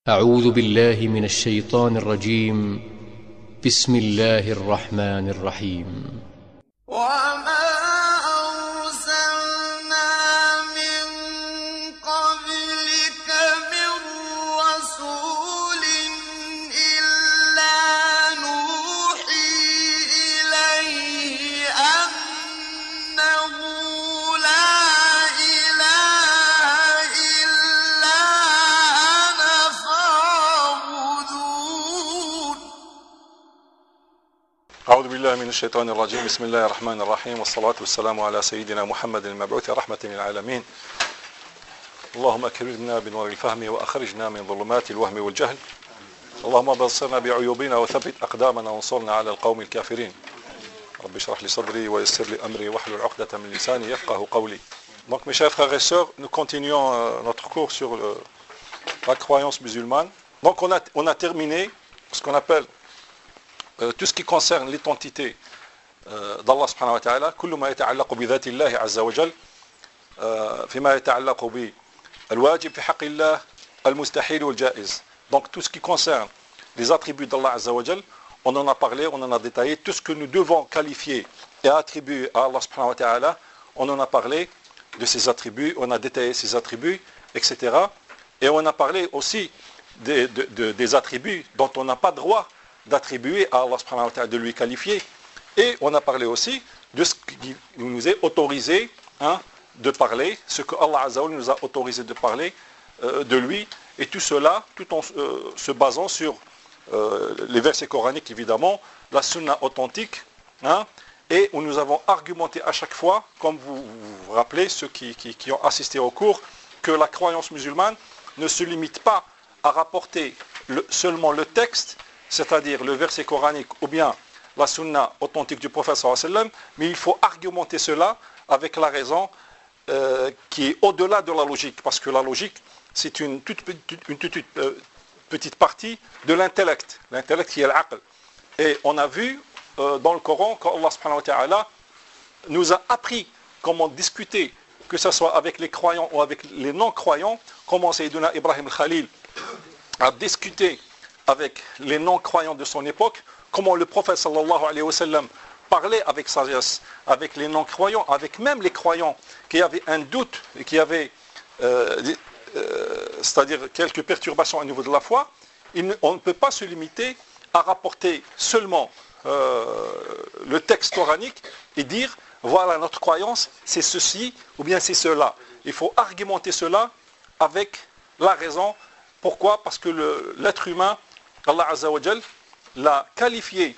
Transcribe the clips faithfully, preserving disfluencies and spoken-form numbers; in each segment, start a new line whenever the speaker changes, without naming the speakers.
أعوذ بالله من الشيطان الرجيم. بسم الله الرحمن الرحيم.
وما أرسلنا من قبلك من رسول إلا نوحي إليه أنه لا إله إلا أنا فاعبدون.
أعوذ بالله من الشيطان الرجيم. بسم الله الرحمن الرحيم، والصلاة والسلام على سيدنا محمد المبعوث رحمة للعالمين. اللهم أكرمنا بنور الفهم وأخرجنا من ظلمات الوهم والجهل. اللهم بصرنا بعيوبنا وثبت أقدامنا وانصرنا على القوم الكافرين. رب اشرح لي صدري ويسر لي أمري واحلل عقدة من لساني يفقهوا قولي. Donc mes chers frères et sœurs, nous continuons euh, notre cours sur le, la croyance musulmane. Donc on a, on a terminé ce qu'on appelle Euh, tout ce qui concerne l'identité euh, d'Allah subhanahu wa ta'ala, كل ما يتعلق بذات الله عز وجل euh, فيما يتعلق بالواجب في حق الله المستحيل والجائز. Donc tout ce qui concerne les attributs d'Allah azza wa jal, on en a parlé, on en a détaillé. Tout ce que nous devons qualifier et attribuer à Allah subhanahu wa ta'ala, on en a parlé de ses attributs, on a détaillé ses attributs, et cetera. Et on a parlé aussi des, de, de, des attributs dont on n'a pas droit d'attribuer à Allah subhanahu wa ta'ala, de lui qualifier. Et on a parlé aussi de ce qui nous est autorisé hein, de parler, ce que Allah azza wa jalla nous a autorisé de parler euh, de lui, et tout cela tout en euh, se basant sur euh, les versets coraniques évidemment, la sunna authentique, hein, et où nous avons argumenté à chaque fois, comme vous vous, vous rappelez, ceux qui, qui, qui ont assisté au cours, que la croyance musulmane ne se limite pas à rapporter le, seulement le texte, c'est-à-dire le verset coranique ou bien la sunna authentique du prophète sallallahu alayhi wa sallam, mais il faut argumenter cela avec la raison euh, qui est au-delà de la logique, parce que la logique, c'est une toute petite, une toute, euh, petite partie de l'intellect, l'intellect qui est l'aql. Et on a vu euh, dans le Coran qu'Allah subhanahu wa ta'ala nous a appris comment discuter, que ce soit avec les croyants ou avec les non-croyants, comment Sayyiduna Ibrahim al-Khalil a discuté avec les non-croyants de son époque, comment le prophète sallallahu alayhi wa sallam parlait avec sagesse, avec les non-croyants, avec même les croyants qui avaient un doute et qui avaient, euh, euh, c'est-à-dire quelques perturbations au niveau de la foi. Il ne, on ne peut pas se limiter à rapporter seulement euh, le texte coranique et dire, voilà notre croyance, c'est ceci ou bien c'est cela. Il faut argumenter cela avec la raison. Pourquoi ? Parce que le, l'être humain, Allah azza wa jal l'a qualifié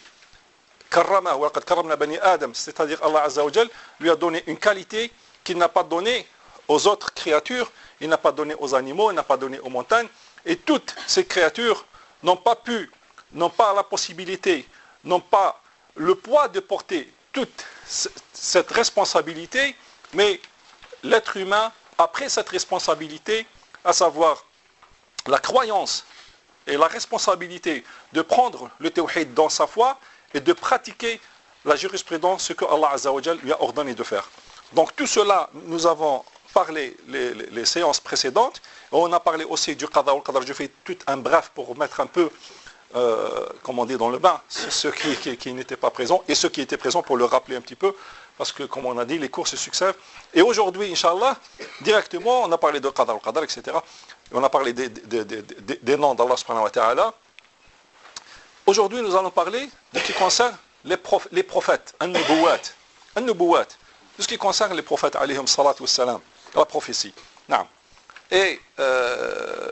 karrama wa qad karramna bani Adam, c'est-à-dire Allah azza wa jal lui a donné une qualité qu'il n'a pas donnée aux autres créatures, il n'a pas donné aux animaux, il n'a pas donné aux montagnes, et toutes ces créatures n'ont pas pu, n'ont pas la possibilité, n'ont pas le poids de porter toute cette responsabilité, mais l'être humain a pris cette responsabilité, à savoir la croyance et la responsabilité de prendre le tawhid dans sa foi et de pratiquer la jurisprudence, ce que Allah azza wa jal lui a ordonné de faire. Donc tout cela, nous avons parlé les, les, les séances précédentes, et on a parlé aussi du qada wal qadar. Je fais tout un bref pour mettre un peu, euh, comme on dit, dans le bain, ceux qui, qui, qui n'étaient pas présents, et ceux qui étaient présents pour le rappeler un petit peu, parce que comme on a dit, les cours se succèdent. Et aujourd'hui, Inch'Allah, directement, on a parlé de qada wal qadar, et cetera. On a parlé des, des, des, des, des noms d'Allah subhanahu wa ta'ala. Aujourd'hui, nous allons parler de ce qui concerne les, prof, les prophètes, an-nubuwat, an-nubuwat, de ce qui concerne les prophètes, alayhim salatu wassalam, la prophétie. Non. Et euh,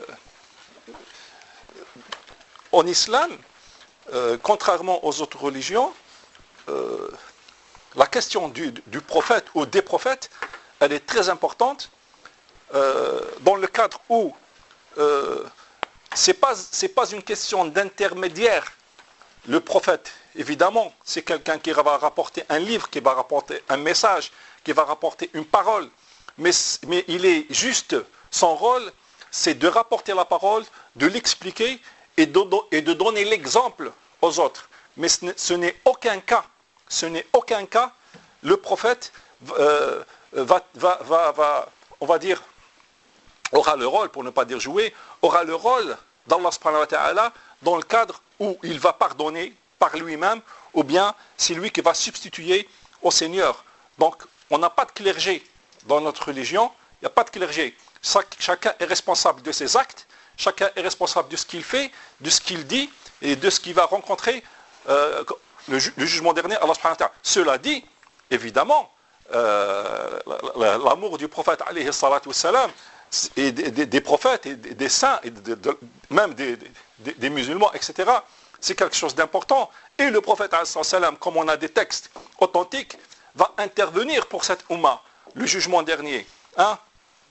en islam, euh, contrairement aux autres religions, euh, la question du, du prophète ou des prophètes, elle est très importante, euh, dans le cadre où Euh, c'est pas, c'est pas une question d'intermédiaire. Le prophète, évidemment, c'est quelqu'un qui va rapporter un livre, qui va rapporter un message, qui va rapporter une parole. Mais, mais il est juste, son rôle, c'est de rapporter la parole, de l'expliquer et de, et de donner l'exemple aux autres. Mais ce n'est, ce n'est aucun cas, ce n'est aucun cas, le prophète euh, va, va, va, va, on va dire, aura le rôle, pour ne pas dire jouer, aura le rôle d'Allah subhanahu wa ta'ala dans le cadre où il va pardonner par lui-même, ou bien c'est lui qui va substituer au Seigneur. Donc, on n'a pas de clergé dans notre religion, il n'y a pas de clergé. Chacun est responsable de ses actes, chacun est responsable de ce qu'il fait, de ce qu'il dit et de ce qu'il va rencontrer euh, le, ju le jugement dernier, Allah subhanahu wa ta'ala. Cela dit, évidemment, euh, l'amour du prophète alayhi salatu wassalam, et des, des, des prophètes et des, des saints et de, de, même des, des, des musulmans, et cetera, c'est quelque chose d'important. Et le prophète alayhi sallam, comme on a des textes authentiques, va intervenir pour cette Ummah, le jugement dernier. Hein?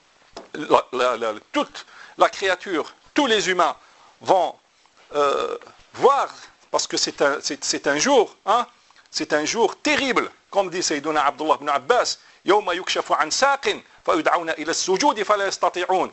La, la, la, toute la créature, tous les humains vont euh, voir, parce que c'est un, c'est, c'est un jour, hein? C'est un jour terrible, comme dit Sayyiduna Abdullah ibn Abbas, يوم يكشف عن ساق فيدعون إلى السجود فلا يستطيعون.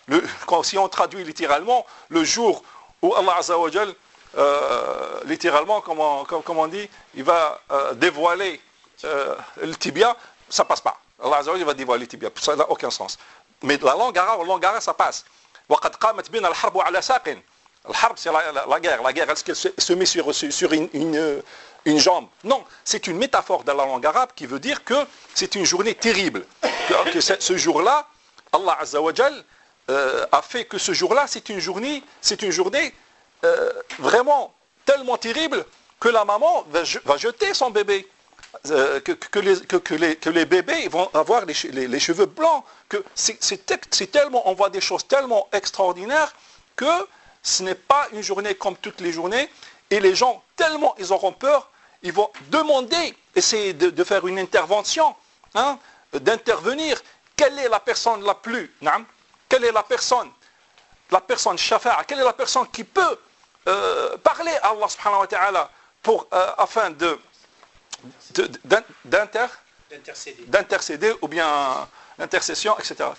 Si on traduit littéralement, le jour où Allah Azza wa Jal, euh, littéralement, comme on, comme, comme on dit, il va euh, dévoiler euh, le tibia, ça passe pas. Allah Azza wa Jal va dévoiler le tibia, ça n'a aucun sens. Mais la langue arabe, la langue arabe, ça passe. وقد قامت بنا الحرب على ساق. Le harb, c'est la, la, la guerre. La guerre, est-ce qu'elle se, se met sur, sur une, une, une jambe? Non, c'est une métaphore dans la langue arabe qui veut dire que c'est une journée terrible. Que, que ce jour-là, Allah Azza wa Jal euh, a fait que ce jour-là, c'est une journée, c'est une journée euh, vraiment tellement terrible que la maman va, va jeter son bébé. Euh, que, que, les, que, que, les, que les bébés vont avoir les, les, les cheveux blancs. Que c'est, c'est, c'est tellement, on voit des choses tellement extraordinaires que ce n'est pas une journée comme toutes les journées, et les gens, tellement ils auront peur, ils vont demander, essayer de, de faire une intervention, hein, d'intervenir. Quelle est la personne la plus, hein, quelle est la personne, la personne shafa'a, quelle est la personne qui peut euh, parler à Allah subhanahu wa ta'ala pour, euh, afin de, de, d'inter, d'intercéder. d'intercéder, ou bien intercession, et cetera.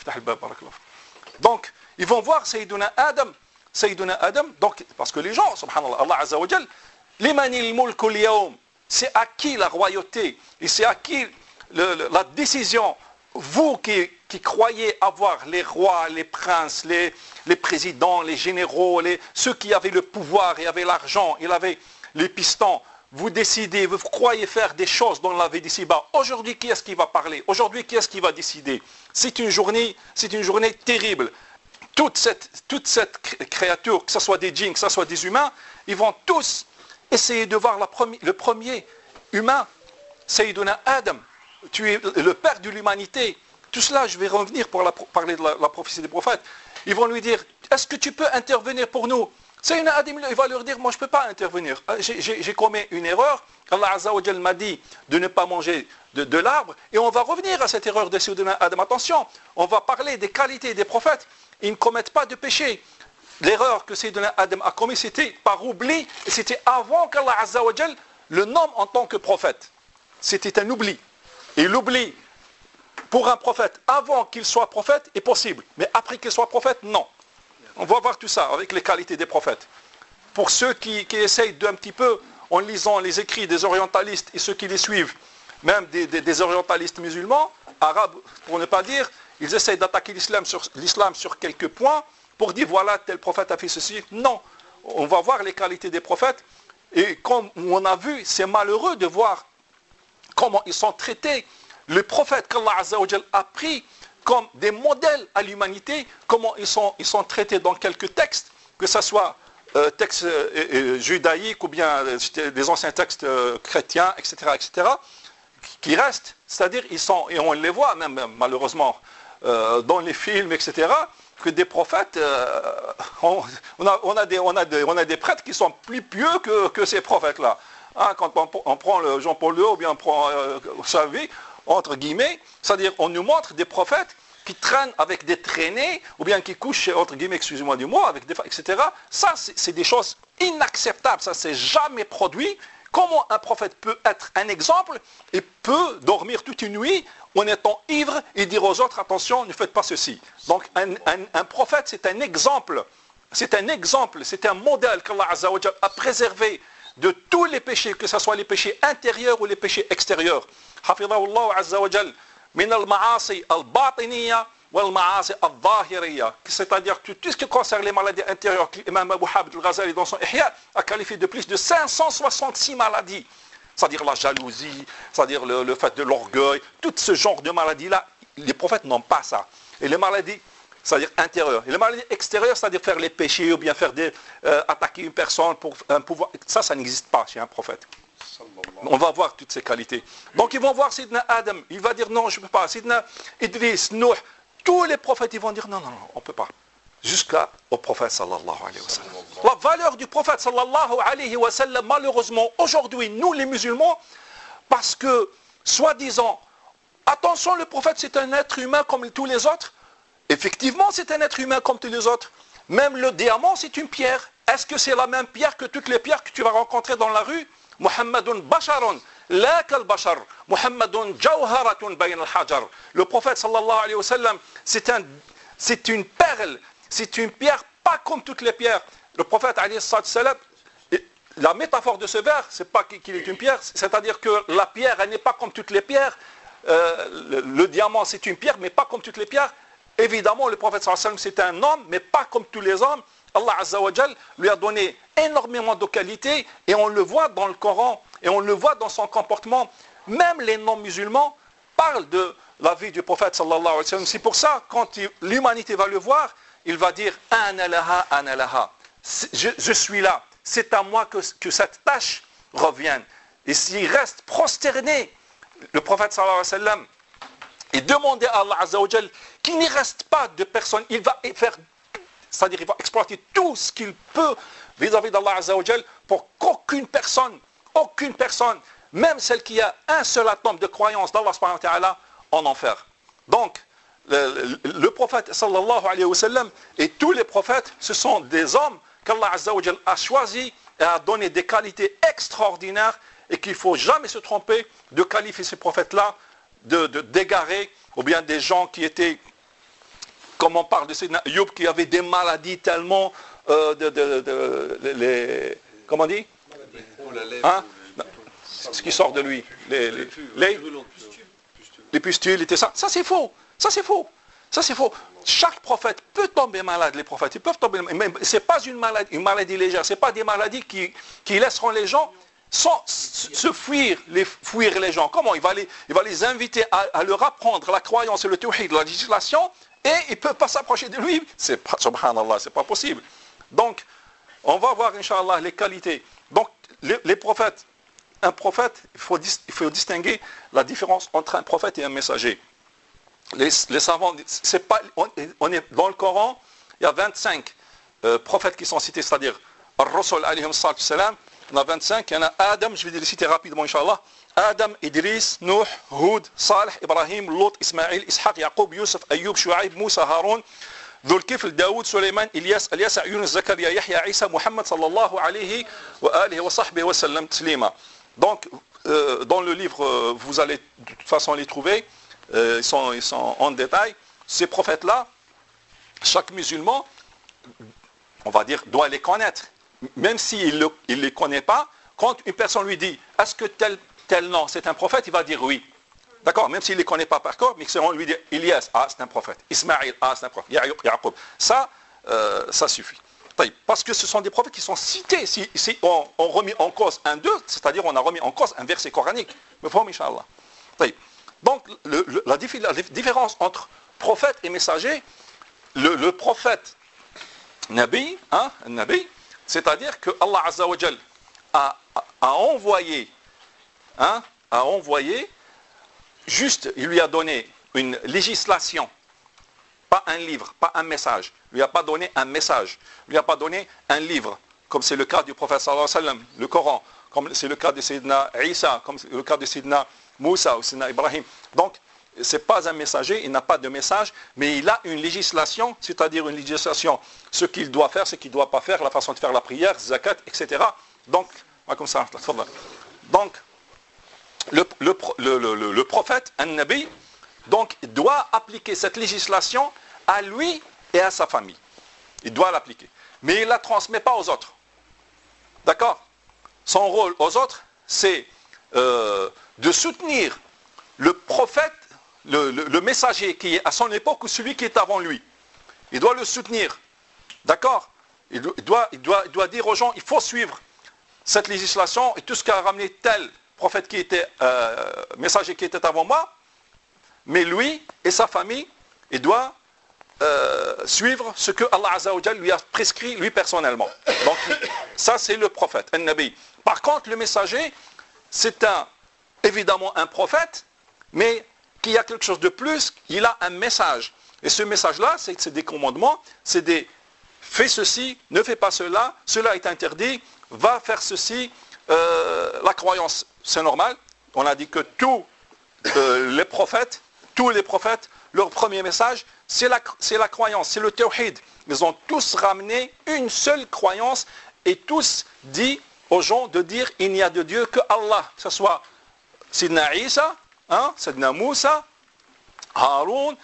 Donc, ils vont voir Sayyiduna Adam, Sayyiduna Adam, donc, parce que les gens, subhanallah, Allah Azza wa Jal, limanil mulku al-yawm, c'est à qui la royauté, et c'est à qui le, le, la décision, vous qui, qui croyez avoir les rois, les princes, les, les présidents, les généraux, les, ceux qui avaient le pouvoir et avaient l'argent, ils avaient les pistons, vous décidez, vous croyez faire des choses dans la vie d'ici-bas. Aujourd'hui, qui est-ce qui va parler? Aujourd'hui, qui est-ce qui va décider? C'est une journée, c'est une journée terrible. Toute cette, toute cette créature, que ce soit des djinns, que ce soit des humains, ils vont tous essayer de voir la premi- le premier humain, Sayyiduna Adam, tu es le père de l'humanité. Tout cela, je vais revenir pour la, parler de la, la prophétie des prophètes. Ils vont lui dire, est-ce que tu peux intervenir pour nous? Sayyiduna Adam, il va leur dire, moi je ne peux pas intervenir. J'ai, j'ai, j'ai commis une erreur. Allah Azza wa Jal m'a dit de ne pas manger de, de l'arbre. Et on va revenir à cette erreur de Sayyiduna Adam. Attention, on va parler des qualités des prophètes. Ils ne commettent pas de péché. L'erreur que Sayyiduna Adam a commis, c'était par oubli, et c'était avant qu'Allah Azza wa Jal le nomme en tant que prophète. C'était un oubli. Et l'oubli, pour un prophète, avant qu'il soit prophète, est possible. Mais après qu'il soit prophète, non. On va voir tout ça avec les qualités des prophètes. Pour ceux qui, qui essayent d'un petit peu, en lisant les écrits des orientalistes et ceux qui les suivent, même des, des, des orientalistes musulmans, arabes pour ne pas dire, ils essayent d'attaquer l'islam sur, l'islam sur quelques points pour dire voilà, tel prophète a fait ceci. Non, on va voir les qualités des prophètes. Et comme on a vu, c'est malheureux de voir comment ils sont traités. Les prophètes qu'Allah Azza wa Jal a pris comme des modèles à l'humanité, comment ils sont, ils sont traités dans quelques textes, que ce soit euh, textes euh, euh, judaïques ou bien euh, des anciens textes euh, chrétiens, et cetera, et cetera, qui restent. C'est-à-dire, ils sont, et on les voit même, même malheureusement, euh, dans les films, et cetera, que des prophètes, euh, on, on, a, on, a des, on, a des, on a des prêtres qui sont plus pieux que, que ces prophètes-là. Hein, quand on, on prend le Jean-Paul deux ou bien on prend euh, sa vie, entre guillemets, c'est-à-dire on nous montre des prophètes qui traînent avec des traînées, ou bien qui couchent, entre guillemets, excusez-moi du mot, avec des, et cetera. Ça, c'est, c'est des choses inacceptables, ça s'est jamais produit. Comment un prophète peut être un exemple et peut dormir toute une nuit en étant ivre et dire aux autres, attention, ne faites pas ceci. Donc un, un, un prophète, c'est un exemple, c'est un exemple, c'est un modèle qu'Allah Azza wa Jal a préservé de tous les péchés, que ce soit les péchés intérieurs ou les péchés extérieurs. حفظه الله عز وجل من المعاصي الباطنية والمعاصي الظاهرية, c'est-à-dire que tout ce qui concerne les maladies intérieures, l'imam Abu Hamid al-Ghazali dans son Ihya a qualifié de plus de cinq cent soixante-six maladies, c'est-à-dire la jalousie, c'est-à-dire le, le fait de l'orgueil, tout ce genre de maladies-là, les prophètes n'ont pas ça. Et les maladies, c'est-à-dire intérieures, et les maladies extérieures, c'est-à-dire faire les péchés ou bien faire des, euh, attaquer une personne pour un pouvoir, ça, ça n'existe pas chez un prophète. On va voir toutes ces qualités. Donc ils vont voir Sidna Adam, il va dire non, je ne peux pas. Sidna Idris, Nuh, tous les prophètes, ils vont dire non, non, non, on ne peut pas. Jusqu'au prophète sallallahu alayhi wa sallam. La valeur du prophète sallallahu alayhi wa sallam, malheureusement, aujourd'hui, nous les musulmans, parce que, soi-disant, attention, le prophète c'est un être humain comme tous les autres. Effectivement, c'est un être humain comme tous les autres. Même le diamant, c'est une pierre. Est-ce que c'est la même pierre que toutes les pierres que tu vas rencontrer dans la rue? Muhammadun basharun, la kal bashar. Muhammadun jawharatun bayn al-hajar. Le prophète sallallahu alayhi wa sallam, c'est un, c'est une perle, c'est une pierre pas comme toutes les pierres. Le prophète alayhi sallam, la métaphore de ce vers, c'est pas qu'il est une pierre, c'est-à-dire que la pierre, elle n'est pas comme toutes les pierres. Euh, le, le diamant, c'est une pierre, mais pas comme toutes les pierres. Évidemment, le prophète sallallahu alayhi wa sallam, c'est un homme, mais pas comme tous les hommes. Allah Azza wa Jal lui a donné énormément de qualités et on le voit dans le Coran et on le voit dans son comportement. Même les non-musulmans parlent de la vie du prophète sallallahu alayhi wa sallam. C'est pour ça, quand l'humanité va le voir, il va dire « Ana laha, ana laha ». Je, je suis là, c'est à moi que, que cette tâche revienne. Et s'il reste prosterné, le prophète sallallahu alayhi wa sallam, et demander à Allah Azza wa Jal qu'il n'y reste pas de personne, il va faire, c'est-à-dire il va exploiter tout ce qu'il peut vis-à-vis d'Allah Azza wa Jal pour qu'aucune personne, aucune personne, même celle qui a un seul atome de croyance d'Allah subhanahu wa ta'ala, en enfer. Donc, le, le, le prophète sallallahu alayhi wa sallam et tous les prophètes, ce sont des hommes qu'Allah Azza wa Jal a choisis et a donné des qualités extraordinaires et qu'il ne faut jamais se tromper de qualifier ces prophètes-là de, de d'égarés ou bien des gens qui étaient, comme on parle de Sayyidina Ayyub, qui avaient des maladies tellement euh, de, de, de, de les, comment on dit, hein? Ce qui sort de lui, les, les, les, les pustules, et ça, ça c'est faux, ça c'est faux, ça c'est faux. Chaque prophète peut tomber malade, les prophètes, ils peuvent tomber, mais c'est pas une maladie, une maladie légère, c'est pas des maladies qui, qui laisseront les gens sans se fuir les, fuir les gens. Comment il va les, il va les inviter à, à leur apprendre la croyance et le tawhid, la législation, et ils ne peuvent pas s'approcher de lui. C'est pas, subhanallah, c'est pas possible. Donc, on va voir, Inch'Allah, les qualités. Donc, les, les prophètes, un prophète, il faut, il faut distinguer la différence entre un prophète et un messager. Les, les savants, c'est pas, on, on est dans le Coran, il y a vingt-cinq euh, prophètes qui sont cités, c'est-à-dire Ar-Rasul alayhi salam. Il y en a vingt-cinq, il y en a Adam, je vais les citer rapidement, Inch'Allah. Adam, Idris, Nuh, Hud, Salih, Ibrahim, Lot, Ismaïl, Ishaq, Yaqub, Yusuf, Ayyub, Shu'aib, Moussa, Haroun, Dhul Kifl, Daoud, Suleiman, Ilyas, Alyasa, Yunus, Zakaria, Yahya, Isa, Muhammad, sallallahu alayhi wa alihi wa sahbihi wa sallam, taslima. Donc, euh, dans le livre, euh, vous allez de toute façon les trouver, euh, ils, sont, ils sont en détail. Ces prophètes-là, chaque musulman, on va dire, doit les connaître. Même s'il ne les connaît pas, quand une personne lui dit « Est-ce que tel, tel nom, c'est un prophète ?» il va dire oui. D'accord? Même s'il ne les connaît pas par corps, mais si on lui dit « Ilyas, ah, c'est un prophète. Ismaïl, ah, c'est un prophète. Yaqub. » Ça, euh, ça suffit. Parce que ce sont des prophètes qui sont cités. Si, si on, on remet en cause un d'eux, c'est-à-dire on a remis en cause un verset coranique. Mais faut, Inch'Allah. Donc, le, le, la, la différence entre prophète et messager, le, le prophète, Nabi, hein, Nabi, c'est-à-dire que Allah Azza wa Jal a, a, a envoyé, hein, a envoyé, juste, il lui a donné une législation, pas un livre, pas un message. Il lui a pas donné un message, il lui a pas donné un livre, comme c'est le cas du prophète sallallahu alayhi wa sallam, le Coran, comme c'est le cas de Sayyidina Isa, comme c'est le cas de Sayyidina Moussa ou Sayyidina Ibrahim. Donc, ce n'est pas un messager, il n'a pas de message, mais il a une législation, c'est-à-dire une législation, ce qu'il doit faire, ce qu'il ne doit pas faire, la façon de faire la prière, zakat, et cetera. Donc, comme ça, donc le, le, le, le, le prophète, un nabi, donc, doit appliquer cette législation à lui et à sa famille. Il doit l'appliquer. Mais il ne la transmet pas aux autres. D'accord? Son rôle aux autres, c'est euh, de soutenir le prophète le, le, le messager qui est à son époque ou celui qui est avant lui. Il doit le soutenir. D'accord? il doit, il, doit, il doit dire aux gens, il faut suivre cette législation et tout ce qu'a ramené tel prophète qui était, euh, messager qui était avant moi. Mais lui et sa famille, il doit euh, suivre ce que Allah Azza wa Jal lui a prescrit lui personnellement. Donc ça c'est le prophète, un nabi. Par contre le messager, c'est un, évidemment un prophète, mais qui a quelque chose de plus, il a un message. Et ce message-là, c'est des commandements, c'est des fais ceci, ne fais pas cela, cela est interdit, va faire ceci. Euh, la croyance, c'est normal. On a dit que tous euh, les prophètes, tous les prophètes, leur premier message, c'est la, c'est la croyance, c'est le tawhid. Ils ont tous ramené une seule croyance et tous dit aux gens de dire il n'y a de Dieu que Allah, que ce soit Sidna Isa, hein, Sidna Moussa, Haroun,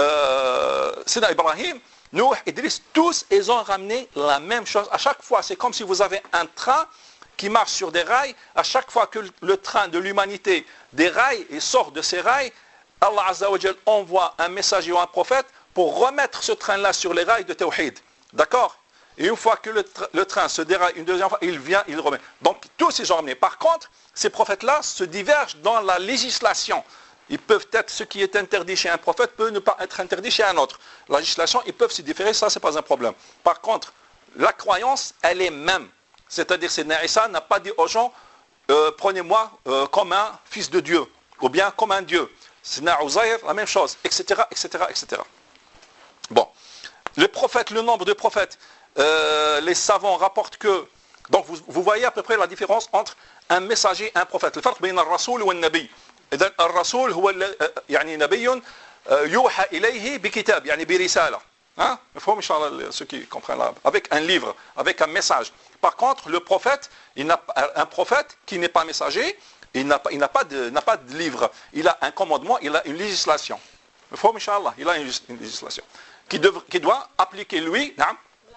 euh, Sidna Ibrahim, Nouh, Idriss, tous ils ont ramené la même chose. À chaque fois, c'est comme si vous avez un train qui marche sur des rails. À chaque fois que le train de l'humanité déraille et sort de ces rails, Allah Azza wa Jal envoie un messager ou un prophète pour remettre ce train-là sur les rails de Tawhid. D'accord? Et une fois que le, tra le train se déraille une deuxième fois, il vient, il remet. Donc tous ils ont ramené. Par contre, ces prophètes-là se divergent dans la législation. Ils peuvent être, ce qui est interdit chez un prophète peut ne pas être interdit chez un autre. La législation, ils peuvent se différer, ça c'est pas un problème. Par contre, la croyance, elle est même. C'est-à-dire, Sayyidina Isa n'a pas dit aux gens, euh, prenez-moi euh, comme un fils de Dieu, ou bien comme un Dieu. Sayyidina Uzair, la même chose, et cetera, et cetera, et cetera. Bon, les prophètes, le nombre de prophètes, euh, les savants rapportent que, donc vous, vous voyez à peu près la différence entre un messager et un prophète. Le farq bayna ar-rasoul wa an-nabi. إذن الرسول هو يعني نبي يوحى إليه بكتاب يعني برسالة. Hein? مفهوم إن شاء الله ceux qui comprennent là. Avec un livre, avec un message. Par contre, le prophète, il n'a un prophète qui n'est pas messager, il n'a pas, il n'a pas de, n'a pas de livre. Il a un commandement, il a une législation. مفهوم إن شاء الله. Il a une, une législation qui, devra, qui doit appliquer lui. نعم.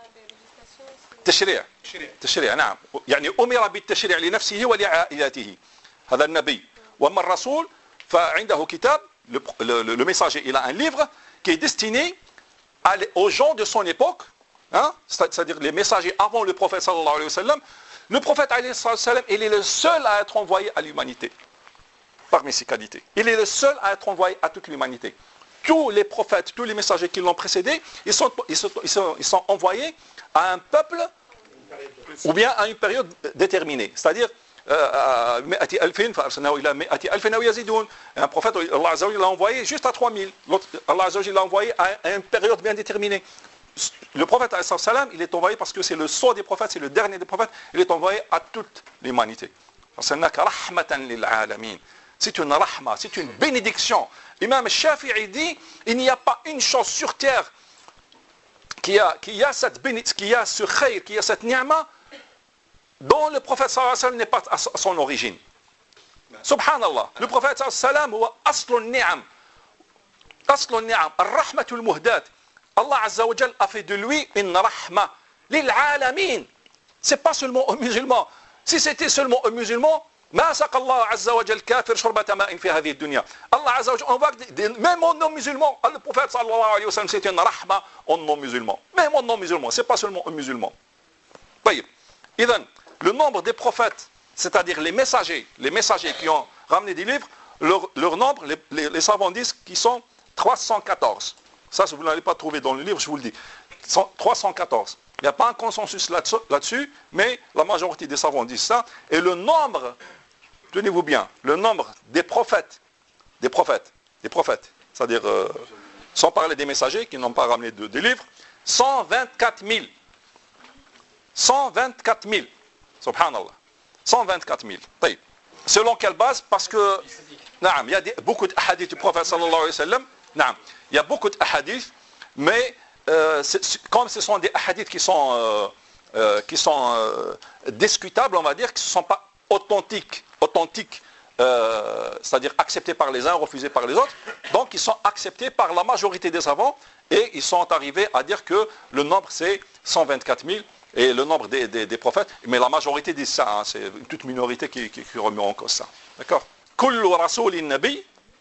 تشريع. تشريع نعم. يعني أمر بالتشريع لنفسه ولعائلته. هذا النبي. وَأَمَّا الرَّسُولُ فَعِنْدَهُ كِتَابٌ, le, le, le messager, il a un livre qui est destiné à, aux gens de son époque, hein, c'est-à-dire les messagers avant le prophète sallallahu alayhi wa sallam. Le prophète alayhi wa sallam, il est le seul à être envoyé à l'humanité, parmi ses qualités. Il est le seul à être envoyé à toute l'humanité. Tous les prophètes, tous les messagers qui l'ont précédé, ils sont, ils, sont, ils, sont, ils sont envoyés à un peuple ou bien à une période déterminée, c'est-à-dire un prophète, Allah Azza wa Jalla l'a envoyé juste à trois mille. Allah Azza wa Jalla l'a envoyé à une période bien déterminée. Le prophète, il est envoyé parce que c'est le sceau des prophètes, c'est le dernier des prophètes, il est envoyé à toute l'humanité. C'est une rahma, c'est une bénédiction. Imam Shafi'i dit, il n'y a pas une chose sur terre qui a, qui a cette bénédiction, qui a ce khayr, qui a cette ni'ma, dont le prophète sallallahu alayhi wa sallam n'est pas à son origine. Subhanallah. Le prophète sallallahu alayhi wa sallam huwa aslun ni'am. Aslun ni'am. Ar-rahmatul muhdat. Allah Azza wa Jal a fait de lui une rahma. Lil alamin. C'est pas seulement aux musulmans. Si c'était seulement aux musulmans, ma saqa Allah Azza wa Jal kafir shurbata ma'in fi hadhihi dunya. Allah Azza wa Jal, on voit que même aux non-musulmans, le prophète sallallahu alayhi wa sallam, c'est une rahma aux non-musulmans. Même aux non-musulmans. C'est pas seulement aux musulmans. Taïb. Idhan, le nombre des prophètes, c'est-à-dire les messagers, les messagers qui ont ramené des livres, leur, leur nombre, les, les, les savants disent qu'ils sont trois cent quatorze. Ça, si vous n'allez pas trouver dans le livre, je vous le dis. trois cent quatorze. Il n'y a pas un consensus là-dessus, là-dessus, mais la majorité des savants disent ça. Et le nombre, tenez-vous bien, le nombre des prophètes, des prophètes, des prophètes, c'est-à-dire, euh, sans parler des messagers qui n'ont pas ramené de, des livres, cent vingt-quatre mille. cent vingt-quatre mille. Subhanallah. cent vingt-quatre mille. Selon quelle base? Parce que il y a des, beaucoup de hadiths du prophète sallallahu alayhi wa sallam. Il y a beaucoup de hadiths, mais euh, comme ce sont des hadiths qui sont, euh, euh, qui sont euh, discutables, on va dire, qui ne sont pas authentiques, authentiques euh, c'est-à-dire acceptés par les uns, refusés par les autres, donc ils sont acceptés par la majorité des savants et ils sont arrivés à dire que le nombre c'est cent vingt-quatre mille. Et le nombre des, des, des prophètes, mais la majorité dit ça, hein, c'est une toute minorité qui, qui, qui remet en cause ça. D'accord? Kullu rasoulin nabi,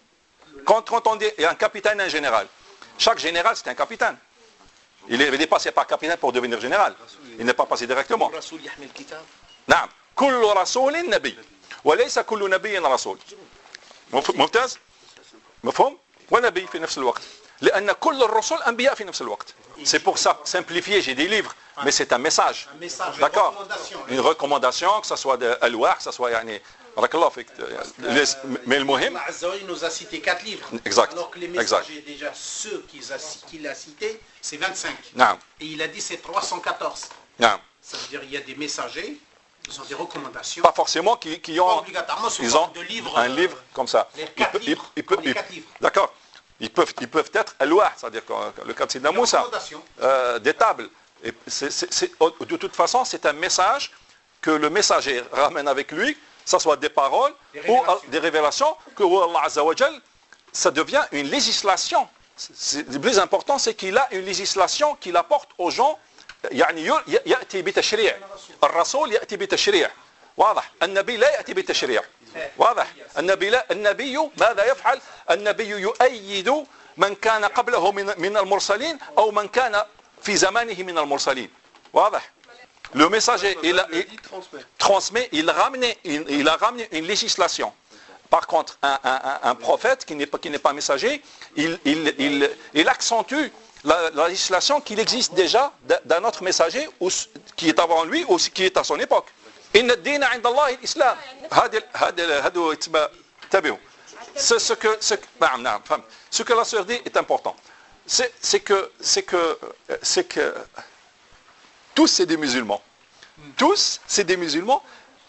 Quand, quand on dit il y a un capitaine et un général, chaque général c'est un capitaine. Il est, il est passé par capitaine pour devenir général. Il n'est pas passé directement. نعم كل رسول نبي وليس كل نبي رسول. ممتاز؟ مفهوم؟ ونبي في نفس الوقت. لأن كل الرسل أنبياء في نفس الوقت. C'est pour ça, simplifié, j'ai des livres, mais c'est un message.
Un message,
d'accord?
une recommandation.
Une recommandation, que ce soit de Al-Wah, que ce soit يعني بارك الله فيك. Mais le muhim.
Allah Azza wa Jalla nous a cité quatre livres.
Exact.
Alors que les
Exact.
messagers, déjà, ceux qu'il a, qu'il a cités, c'est vingt-cinq.
نعم.
Et il a dit c'est trois cent quatorze.
نعم.
Ça veut dire qu'il y a des messagers, ils ont des recommandations.
Pas forcément qui, qui
Pas
ont,
obligatoirement sous
ils ont
forme de livres.
un
euh,
livre comme ça.
les
Ils
quatre
peuvent-
livres,
ils- ils peuvent-
comme les
ils-
quatre livres.
D'accord. Ils peuvent, ils peuvent être Al-Wah, c'est-à-dire que le cas de Sidna Moussa,
Recommandation.
euh, des tables. Et c'est- c'est- c'est- de toute façon, c'est un message que le messager ramène avec lui, ça soit des paroles
Des
ou
révélations.
des révélations, que Allah Azza wa Jal, ça devient une législation. C'est- c'est- le plus important, c'est qu'il a une législation qu'il apporte aux gens. يعني ي- يأتي بتشريع. الرسول يأتي بتشريع. واضح. النبي لا يأتي بتشريع. واضح. النبي لا النبي ماذا يفعل؟ النبي يؤيد من كان قبله من من المرسلين أو من كان في زمانه من المرسلين. واضح. Le messager, il, a, il transmet, il, ramenait, il, il a ramené une législation. Par contre, un, un, un prophète qui n'est pas, qui n'est pas messager, il, il, il, il accentue la, la législation qu'il existe déjà d'un autre messager ou, qui est avant lui ou qui est à son époque. إن الدين عند الله الإسلام. هذا هذا هذا يتبع تبعه. Ce ce que ce نعم نعم فهم. Ce que la sœur dit est important. C'est c'est que c'est que c'est que tous c'est des musulmans. Tous c'est des musulmans.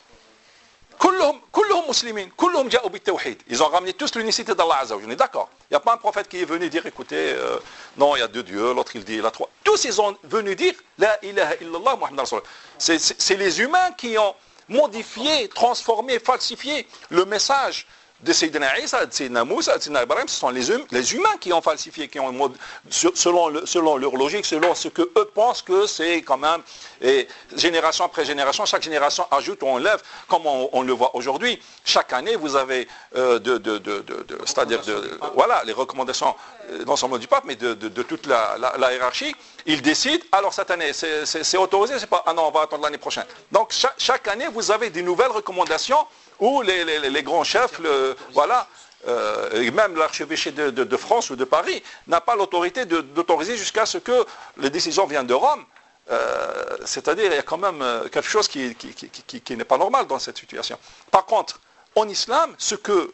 كلهم كلهم مسلمين كلهم جاءوا بالتوحيد. Ils ont ramené tous l'unicité d'Allah Azza wa Jalla. D'accord. Il n'y a pas un prophète qui est venu dire écoutez euh, non il y a deux dieux, l'autre il dit il y a trois. Tous ils ont venu dire la ilaha illallah Muhammad Rasulullah. C'est c'est les humains qui ont modifié, transformé, falsifié le message de Sayyidina Isa, de Sayyidina Moussa, de Sayyidina Ibrahim. Ce sont les, hum, les humains qui ont falsifié, qui ont mod, selon, le, selon leur logique, selon ce que eux pensent que c'est quand même, et génération après génération, chaque génération ajoute ou enlève, comme on, on le voit aujourd'hui. Chaque année, vous avez euh, de, de, de, de, de c'est-à-dire de, voilà, les recommandations euh, non seulement du pape, mais de, de, de toute la, la, la hiérarchie. Ils décident, alors cette année, c'est autorisé, c'est pas, ah non, on va attendre l'année prochaine. Donc chaque, chaque année, vous avez des nouvelles recommandations où les, les, les grands chefs, le, voilà, euh, et même l'archevêché de, de, de France ou de Paris n'a pas l'autorité d'autoriser jusqu'à ce que les décisions viennent de Rome. Euh, C'est-à-dire, il y a quand même quelque chose qui, qui, qui, qui, qui n'est pas normal dans cette situation. Par contre, en islam, ce, que,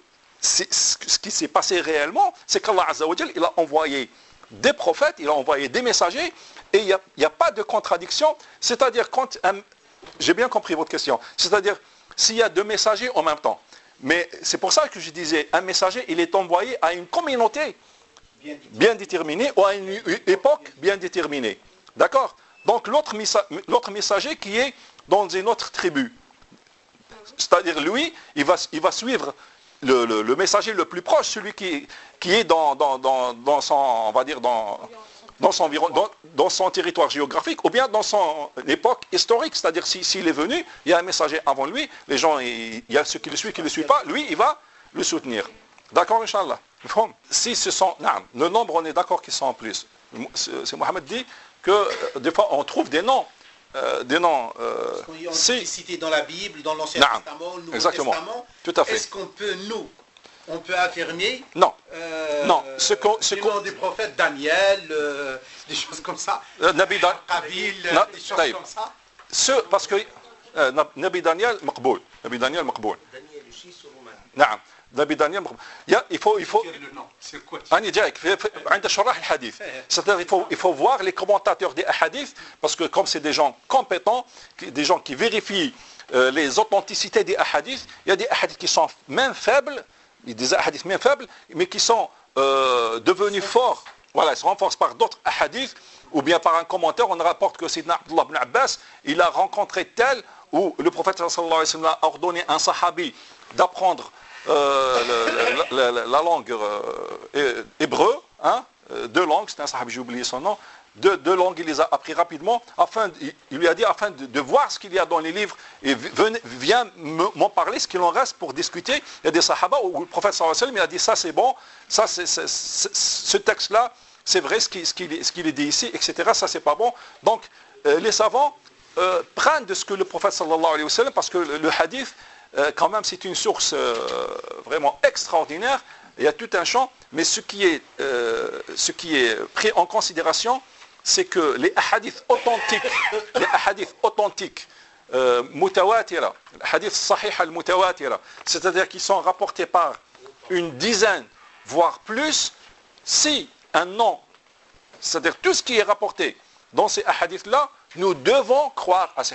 ce qui s'est passé réellement, c'est qu'Allah Azza wa Jal, il a envoyé des prophètes, il a envoyé des messagers, et il n'y a, a pas de contradiction. C'est-à-dire, quand j'ai bien compris votre question, c'est-à-dire, s'il y a deux messagers en même temps. Mais c'est pour ça que je disais, un messager, il est envoyé à une communauté bien déterminée ou à une époque bien déterminée. D'accord? Donc l'autre messager qui est dans une autre tribu. C'est-à-dire lui, il va, il va suivre le, le, le messager le plus proche, celui qui, qui est dans, dans, dans, dans son, on va dire, dans... Dans son, dans, dans son territoire géographique ou bien dans son époque historique. C'est-à-dire s'il si, si est venu, il y a un messager avant lui, les gens, il, il y a ceux qui le suivent, qui ne le suivent pas, lui, il va le soutenir. D'accord, Inch'Allah. Si ce sont, non, le nombre, on est d'accord qu'ils sont en plus. C'est Mohammed dit que euh, des fois, on trouve des noms. Euh, des noms. Euh,
c'est cité dans la Bible, dans l'Ancien Testament, le Nouveau
Exactement.
Testament.
Tout à fait.
Est-ce qu'on peut, nous, on peut affirmer
non,
euh,
non. Ce qu'on, ce
les noms des prophètes, Daniel, euh, des choses comme ça.
Euh, Nabi Dan...
Kabil,
non,
des choses
taïb.
comme ça.
Ce, parce que euh, Nabi Daniel, مقبول. Nabi Daniel, مقبول.
Daniel, le chiffre romain.
نعم. Nabi Daniel, مقبول. Il faut, il faut.
Le nom, c'est quoi?
أنا جايك في عند شراح الحديث. C'est-à-dire il faut, il faut voir les commentateurs des hadiths parce que comme c'est des gens compétents, des gens qui vérifient euh, les authenticités des hadiths, il y a des hadiths qui sont même faibles. Des hadiths bien faibles, mais qui sont euh, devenus forts. Voilà, ils se renforcent par d'autres hadiths, ou bien par un commentaire, on rapporte que Sayyidina Abdullah ibn Abbas, il a rencontré tel, où le prophète sallallahu alayhi wa sallam a ordonné à un sahabi d'apprendre euh, la, la, la langue euh, hébreu, hein, deux langues, c'est un sahabi, j'ai oublié son nom, deux, deux langues, il les a appris rapidement, afin, il lui a dit afin de, de voir ce qu'il y a dans les livres, et venez, viens m'en parler, ce qu'il en reste pour discuter. Il y a des sahaba où le prophète sallallahu alayhi wa sallam, il a dit ça c'est bon, ça c'est, c'est, c'est, ce texte-là, c'est vrai ce qu'il, ce, qu'il, ce qu'il est dit ici, et cetera. Ça c'est pas bon. Donc euh, les savants euh, prennent de ce que le prophète sallallahu alayhi wa sallam, parce que le, le hadith, euh, quand même c'est une source euh, vraiment extraordinaire. Il y a tout un champ, mais ce qui est, euh, ce qui est pris en considération, c'est que les hadiths authentiques, les hadiths authentiques, euh, mutawatira, les hadiths sahih al-mutawatira, c'est-à-dire qui sont rapportés par une dizaine, voire plus, si un nom, c'est-à-dire tout ce qui est rapporté dans ces hadiths-là, nous devons croire à, ces,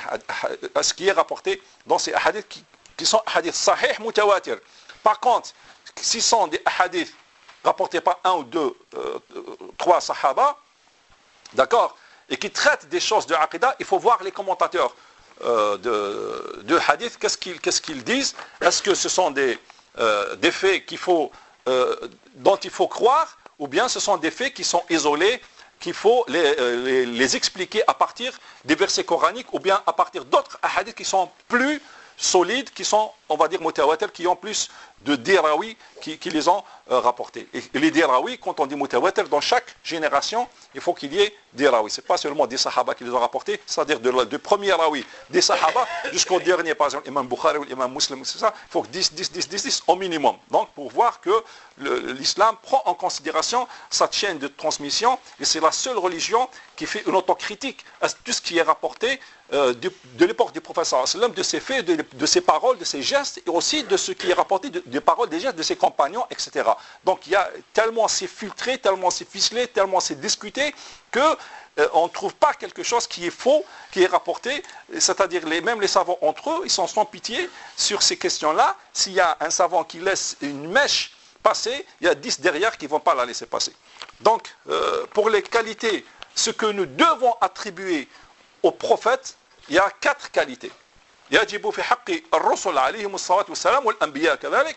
à ce qui est rapporté dans ces hadiths qui, qui sont hadiths sahih mutawatir. Par contre, si ce sont des hadiths rapportés par un ou deux, euh, trois sahaba, d'accord, et qui traitent des choses de aqidah, il faut voir les commentateurs euh, de, de hadith, qu'est-ce qu'ils, qu'est-ce qu'ils disent. Est-ce que ce sont des, euh, des faits qu'il faut, euh, dont il faut croire, ou bien ce sont des faits qui sont isolés, qu'il faut les, les, les expliquer à partir des versets coraniques, ou bien à partir d'autres hadiths qui sont plus solides, qui sont, on va dire, mutawatir, qui ont plus de dirawi qui, qui les ont euh, rapportés. Et les dirawi, quand on dit mutawatir, dans chaque génération, il faut qu'il y ait des rawi. Ce n'est pas seulement des sahaba qui les ont rapportés, c'est-à-dire de, de premier rawi des sahaba jusqu'au dernier, par exemple, l'imam Bukhari ou l'imam Muslim, c'est ça, il faut que dix, dix, dix, dix, dix au minimum. Donc, pour voir que le, l'islam prend en considération cette chaîne de transmission, et c'est la seule religion qui fait une autocritique à tout ce qui est rapporté euh, de, de l'époque du prophète sallallahu alayhi wa sallam, de ses faits, de, de ses paroles, de ses gestes, et aussi de ce qui est rapporté de, des paroles, des gestes de ses compagnons, et cetera. Donc il y a tellement c'est filtré, tellement c'est ficelé, tellement c'est discuté, que euh, on ne trouve pas quelque chose qui est faux, qui est rapporté, c'est-à-dire les, même les savants entre eux, ils sont sans pitié sur ces questions-là. S'il y a un savant qui laisse une mèche passer, il y a dix derrière qui ne vont pas la laisser passer. Donc euh, pour les qualités, ce que nous devons attribuer aux prophètes, il y a quatre qualités. يجب في حق الرسل عليهم الصلاة والسلام والأنبياء كذلك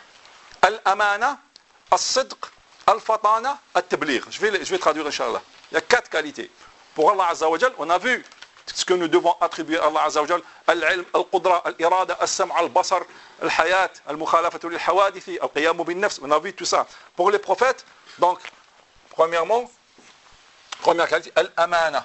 الأمانة الصدق الفطانة التبليغ. Je vais, je vais traduire Inch'Allah. Il y a quatre qualités. Pour Allah Azza wa Jal, on a vu ce que nous devons attribuer à Allah Azza wa Jal: al-ilm, al-qudra, al-irada, al-sam' al-basar, al-hayat, al-mukhalafatu lil-hawadithi, al-qiyamu bin-nafs. On a vu tout ça. Pour les prophètes, donc, premièrement, première qualité, al-amana.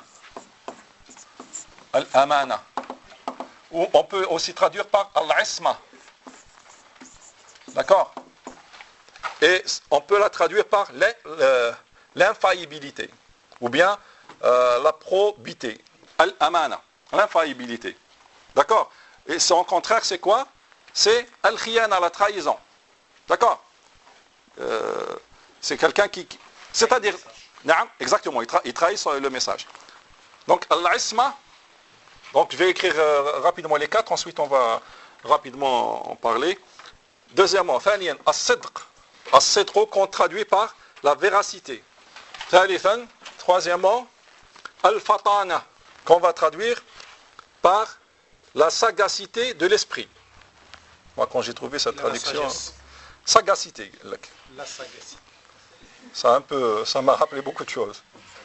Al-amana. Ou on peut aussi traduire par al-isma. D'accord? Et on peut la traduire par l'infaillibilité. Ou bien euh, la probité. Al-amana. L'infaillibilité. D'accord? Et son contraire, c'est quoi? C'est al-khiyana, la trahison. D'accord? euh, C'est quelqu'un qui... qui c'est-à-dire... Exactement, il, tra il trahit le message. Donc, al-isma... Donc je vais écrire euh, rapidement les quatre, ensuite on va rapidement en parler. Deuxièmement, ثانيا الصدق. الصدق qu'on traduit par la véracité. ثالثا, troisièmement, الفطانة qu'on va traduire par la sagacité de l'esprit. Moi quand j'ai trouvé cette traduction, sagacité.
La sagacité.
Ça un peu, ça m'a rappelé beaucoup de choses.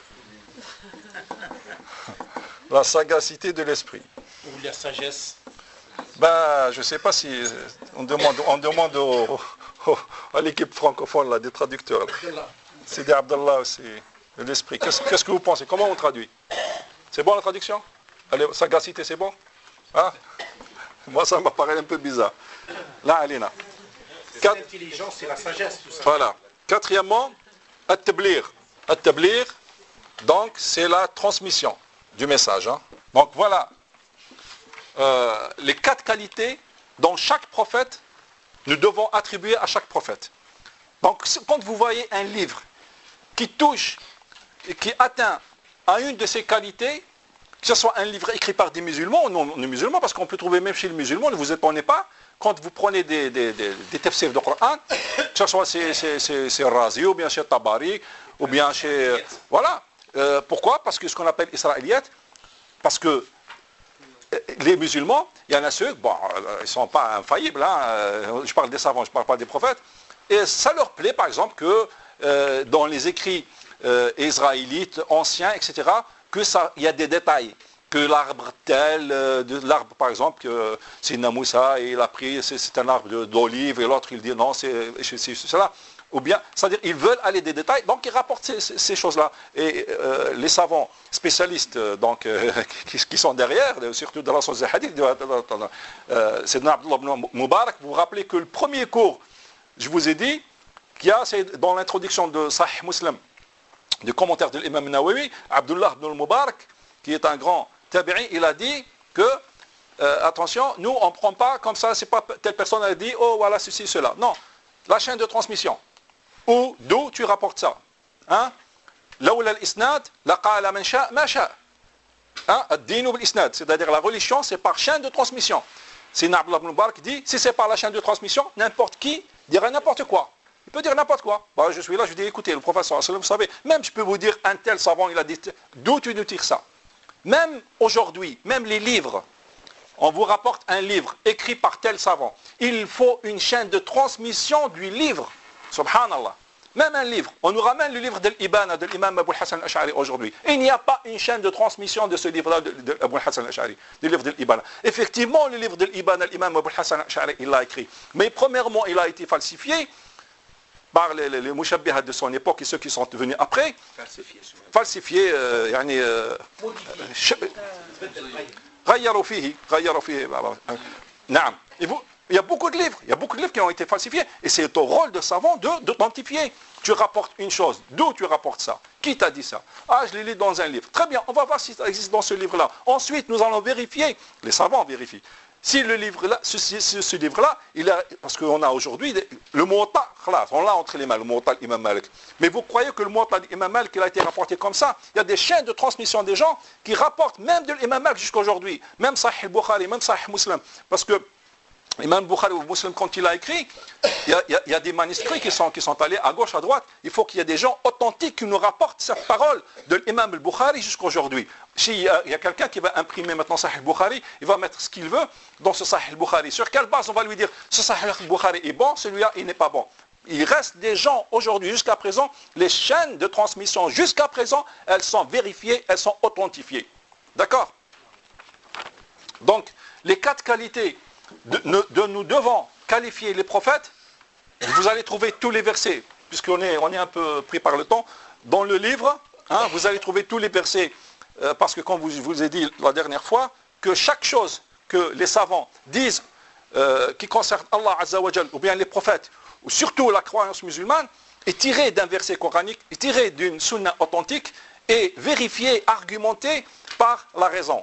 La sagacité de l'esprit.
Ou la sagesse.
Ben, je ne sais pas si on demande, on demande au, au, à l'équipe francophone là, des traducteurs. C'est des Abdallah aussi, de l'esprit. Qu'est-ce, qu'est-ce que vous pensez? Comment on traduit? C'est bon la traduction? Allez, sagacité, c'est bon? Hein? Moi, ça me paraît un peu bizarre. Là, Alina.
C'est l'intelligence, c'est la sagesse, tout ça.
Voilà. Quatrièmement, at-tablir. At-tablir, donc, c'est la transmission du message. Hein. Donc voilà euh, les quatre qualités dont chaque prophète, nous devons attribuer à chaque prophète. Donc quand vous voyez un livre qui touche et qui atteint à une de ces qualités, que ce soit un livre écrit par des musulmans ou non des musulmans, parce qu'on peut trouver même chez les musulmans, ne vous étonnez pas, quand vous prenez des, des, des, des tafsirs de Coran, que ce soit chez, chez, chez, chez Razi ou bien chez Tabari, ou bien chez... Voilà. Euh, pourquoi? Parce que ce qu'on appelle israéliyat, parce que les musulmans, il y en a ceux, bon, ils ne sont pas infaillibles, hein, je parle des savants, je ne parle pas des prophètes, et ça leur plaît par exemple que euh, dans les écrits euh, israélites, anciens, et cetera, que ça, il y a des détails. Que l'arbre tel, euh, de l'arbre par exemple, que c'est Namoussa et il a pris, c'est un arbre d'olive, et l'autre il dit non, c'est cela. Ou bien, c'est-à-dire ils veulent aller des détails, donc ils rapportent ces, ces, ces choses-là. Et euh, les savants spécialistes donc, euh, qui, qui sont derrière, surtout dans la source des hadiths, euh, c'est Abdullah ibn Mubarak, vous vous rappelez que le premier cours, je vous ai dit, qu'il y a, c'est dans l'introduction de Sahih Muslim, du commentaire de l'imam Nawawi, Abdullah ibn Mubarak, qui est un grand tabi'i, il a dit que, euh, attention, nous on ne prend pas comme ça, c'est pas telle personne a dit, oh voilà ceci, cela. Non, la chaîne de transmission. Ou d'où tu rapportes ça. Hein? Lawla al-isnad, laqala man sha' ma sha'. Hein? Ad-dinu bil-isnad, c'est-à-dire la religion, c'est par chaîne de transmission. C'est Abdullah ibn Mubarak dit, si c'est par la chaîne de transmission, n'importe qui dira n'importe quoi. Il peut dire n'importe quoi. Bah, je suis là, je dis, écoutez, le professeur, vous savez, même je peux vous dire, un tel savant, il a dit, d'où tu nous tires ça? Même aujourd'hui, même les livres, on vous rapporte un livre écrit par tel savant. Il faut une chaîne de transmission du livre. Subhanallah. Même un livre. On nous ramène le livre de l'Ibana, de l'imam Abu Hassan al-Ash'ari aujourd'hui. Il n'y a pas une chaîne de transmission de ce livre-là, de, de Abu Hassan al-Ash'ari, du livre de l'Ibana. Effectivement, le livre de l'Ibana, l'imam Abu Hassan al-Ash'ari, il l'a écrit. Mais premièrement, il a été falsifié par les, les, les mushabbihat de son époque et ceux qui sont venus après.
Falsifié.
Falsifié, euh, yani, euh, غيروا فيه غيروا فيه نعم. Il y a beaucoup de livres, il y a beaucoup de livres qui ont été falsifiés et c'est au rôle de savant de d'authentifier. Tu rapportes une chose, d'où tu rapportes ça? Qui t'a dit ça? Ah, je l'ai lu dans un livre. Très bien, on va voir si ça existe dans ce livre-là. Ensuite, nous allons vérifier, les savants vérifient. Si le livre-là, ce, ce, ce livre-là, il a, parce qu'on a aujourd'hui le Muwatta, on l'a entre les mains, le Muwatta l'imam Malik. Mais vous croyez que le Muwatta l'imam Malik, il a été rapporté comme ça? Il y a des chaînes de transmission des gens qui rapportent même de l'imam Malik jusqu'à aujourd'hui, même Sahih al-Bukhari, même Sahih Muslim, parce que Imam Bukhari ou Muslim, quand il a écrit, il y a, il y a, il y a des manuscrits qui sont, qui sont allés à gauche, à droite. Il faut qu'il y ait des gens authentiques qui nous rapportent cette parole de l'imam al-Bukhari jusqu'à aujourd'hui. Si il y a, a quelqu'un qui va imprimer maintenant Sahih al-Bukhari, il va mettre ce qu'il veut dans ce Sahih al-Bukhari. Sur quelle base on va lui dire ce Sahih al-Bukhari est bon, celui-là il n'est pas bon? Il reste des gens aujourd'hui, jusqu'à présent, les chaînes de transmission, jusqu'à présent, elles sont vérifiées, elles sont authentifiées. D'accord? Donc, les quatre qualités De, de nous devons qualifier les prophètes, vous allez trouver tous les versets, puisqu'on est, on est un peu pris par le temps, dans le livre, hein, vous allez trouver tous les versets, euh, parce que comme vous, je vous ai dit la dernière fois, que chaque chose que les savants disent euh, qui concerne Allah Azza wa Jal, ou bien les prophètes, ou surtout la croyance musulmane, est tirée d'un verset coranique, est tirée d'une sunna authentique, et vérifiée, argumentée par la raison.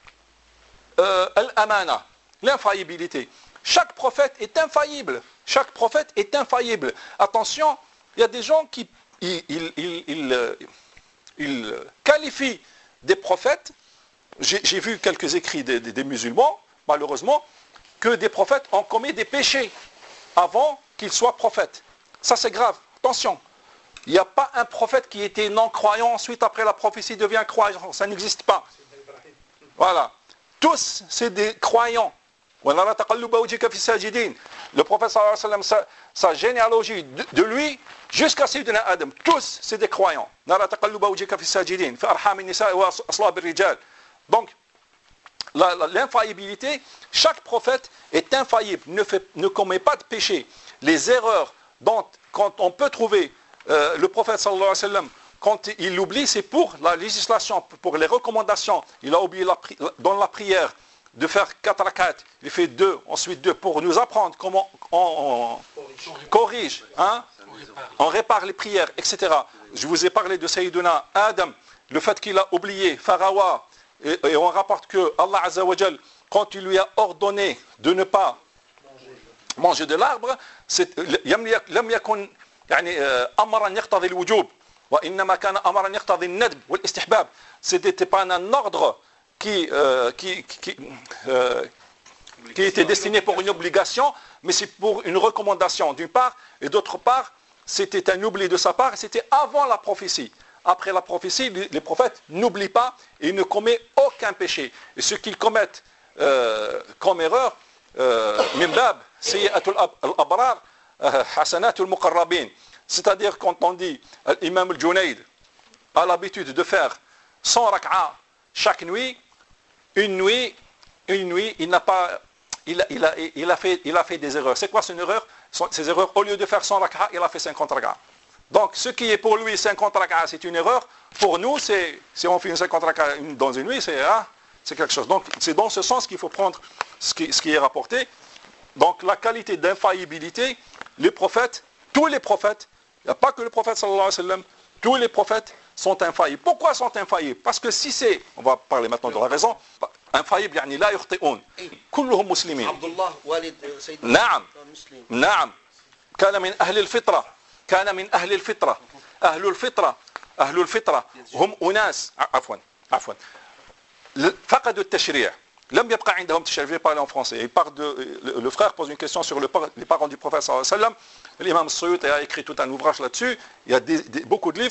Euh, Al-amana. L'infaillibilité. Chaque prophète est infaillible. Chaque prophète est infaillible. Attention, il y a des gens qui ils, ils, ils, ils, ils qualifient des prophètes. J'ai vu quelques écrits des, des, des musulmans, malheureusement, que des prophètes ont commis des péchés avant qu'ils soient prophètes. Ça c'est grave. Attention. Il n'y a pas un prophète qui était non-croyant, ensuite après la prophétie devient croyant. Ça n'existe pas. Voilà. Tous, c'est des croyants. Le prophète sallallahu alayhi wa sallam, sa, sa généalogie de, de lui jusqu'à Sayyidina Adam, tous c'est des croyants. Donc, l'infaillibilité, chaque prophète est infaillible, ne, fait, ne commet pas de péché. Les erreurs dont quand on peut trouver euh, le prophète sallallahu alayhi wa sallam, quand il l'oublie, c'est pour la législation, pour les recommandations. Il a oublié la, dans la prière de faire quatre rakats, il fait deux, ensuite deux, pour nous apprendre comment on, on corrige, hein, on répare les prières, et cetera. Je vous ai parlé de Sayyiduna Adam, le fait qu'il a oublié Pharawa, et, et on rapporte que Allah Azza wa Jal, quand il lui a ordonné de ne pas manger de l'arbre, c'est lam yakun yani amran yaqtadi al-wujub wa innama kana amran yaqtadi an-nadb wal-istihbab. C'était pas un ordre qui, euh, qui, qui, euh, qui était destiné pour une obligation, mais c'est pour une recommandation d'une part, et d'autre part, c'était un oubli de sa part, et c'était avant la prophétie. Après la prophétie, les prophètes n'oublient pas et ne commettent aucun péché. Et ce qu'ils commettent euh, comme erreur, mimbab, sayyi'atul abrar, hasanatul muqarrabin. C'est-à-dire quand on dit, l'imam al-Junayd, a l'habitude de faire cent rak'a chaque nuit, une nuit, une nuit, il n'a pas, il a, il a, il a fait, il a fait des erreurs. C'est quoi son erreur? Ses erreurs, au lieu de faire cent rak'a, il a fait cinquante rak'a. Donc, ce qui est pour lui cinquante rak'a, c'est une erreur. Pour nous, c'est, si on fait une cinquante rak'a dans une nuit, c'est, ah, c'est quelque chose. Donc, c'est dans ce sens qu'il faut prendre ce qui, ce qui est rapporté. Donc, la qualité d'infaillibilité, les prophètes, tous les prophètes, il n'y a pas que le prophète sallallahu alayhi wa sallam, tous les prophètes sont infaillibles. Pourquoi sont infaillibles? Parce que si c'est, on va parler maintenant de la raison, infaillible, يعني لا يخطئون كلهم مسلمين.
عبد الله والد سيدنا
نعم
مسلم.
نعم كان من أهل الفطرة كان من أهل الفطرة أهل الفطرة أهل الفطرة هم أناس عفوا عفوا فقدوا التشريع لم يبقى عندهم تشريع. Je vais parler en français. Il parle de, le, le frère pose une question sur le, les parents du prophète sallallahu alayhi wa sallam. L'imam Suyuti a écrit tout un ouvrage là-dessus. Il y a des, des, beaucoup de livres.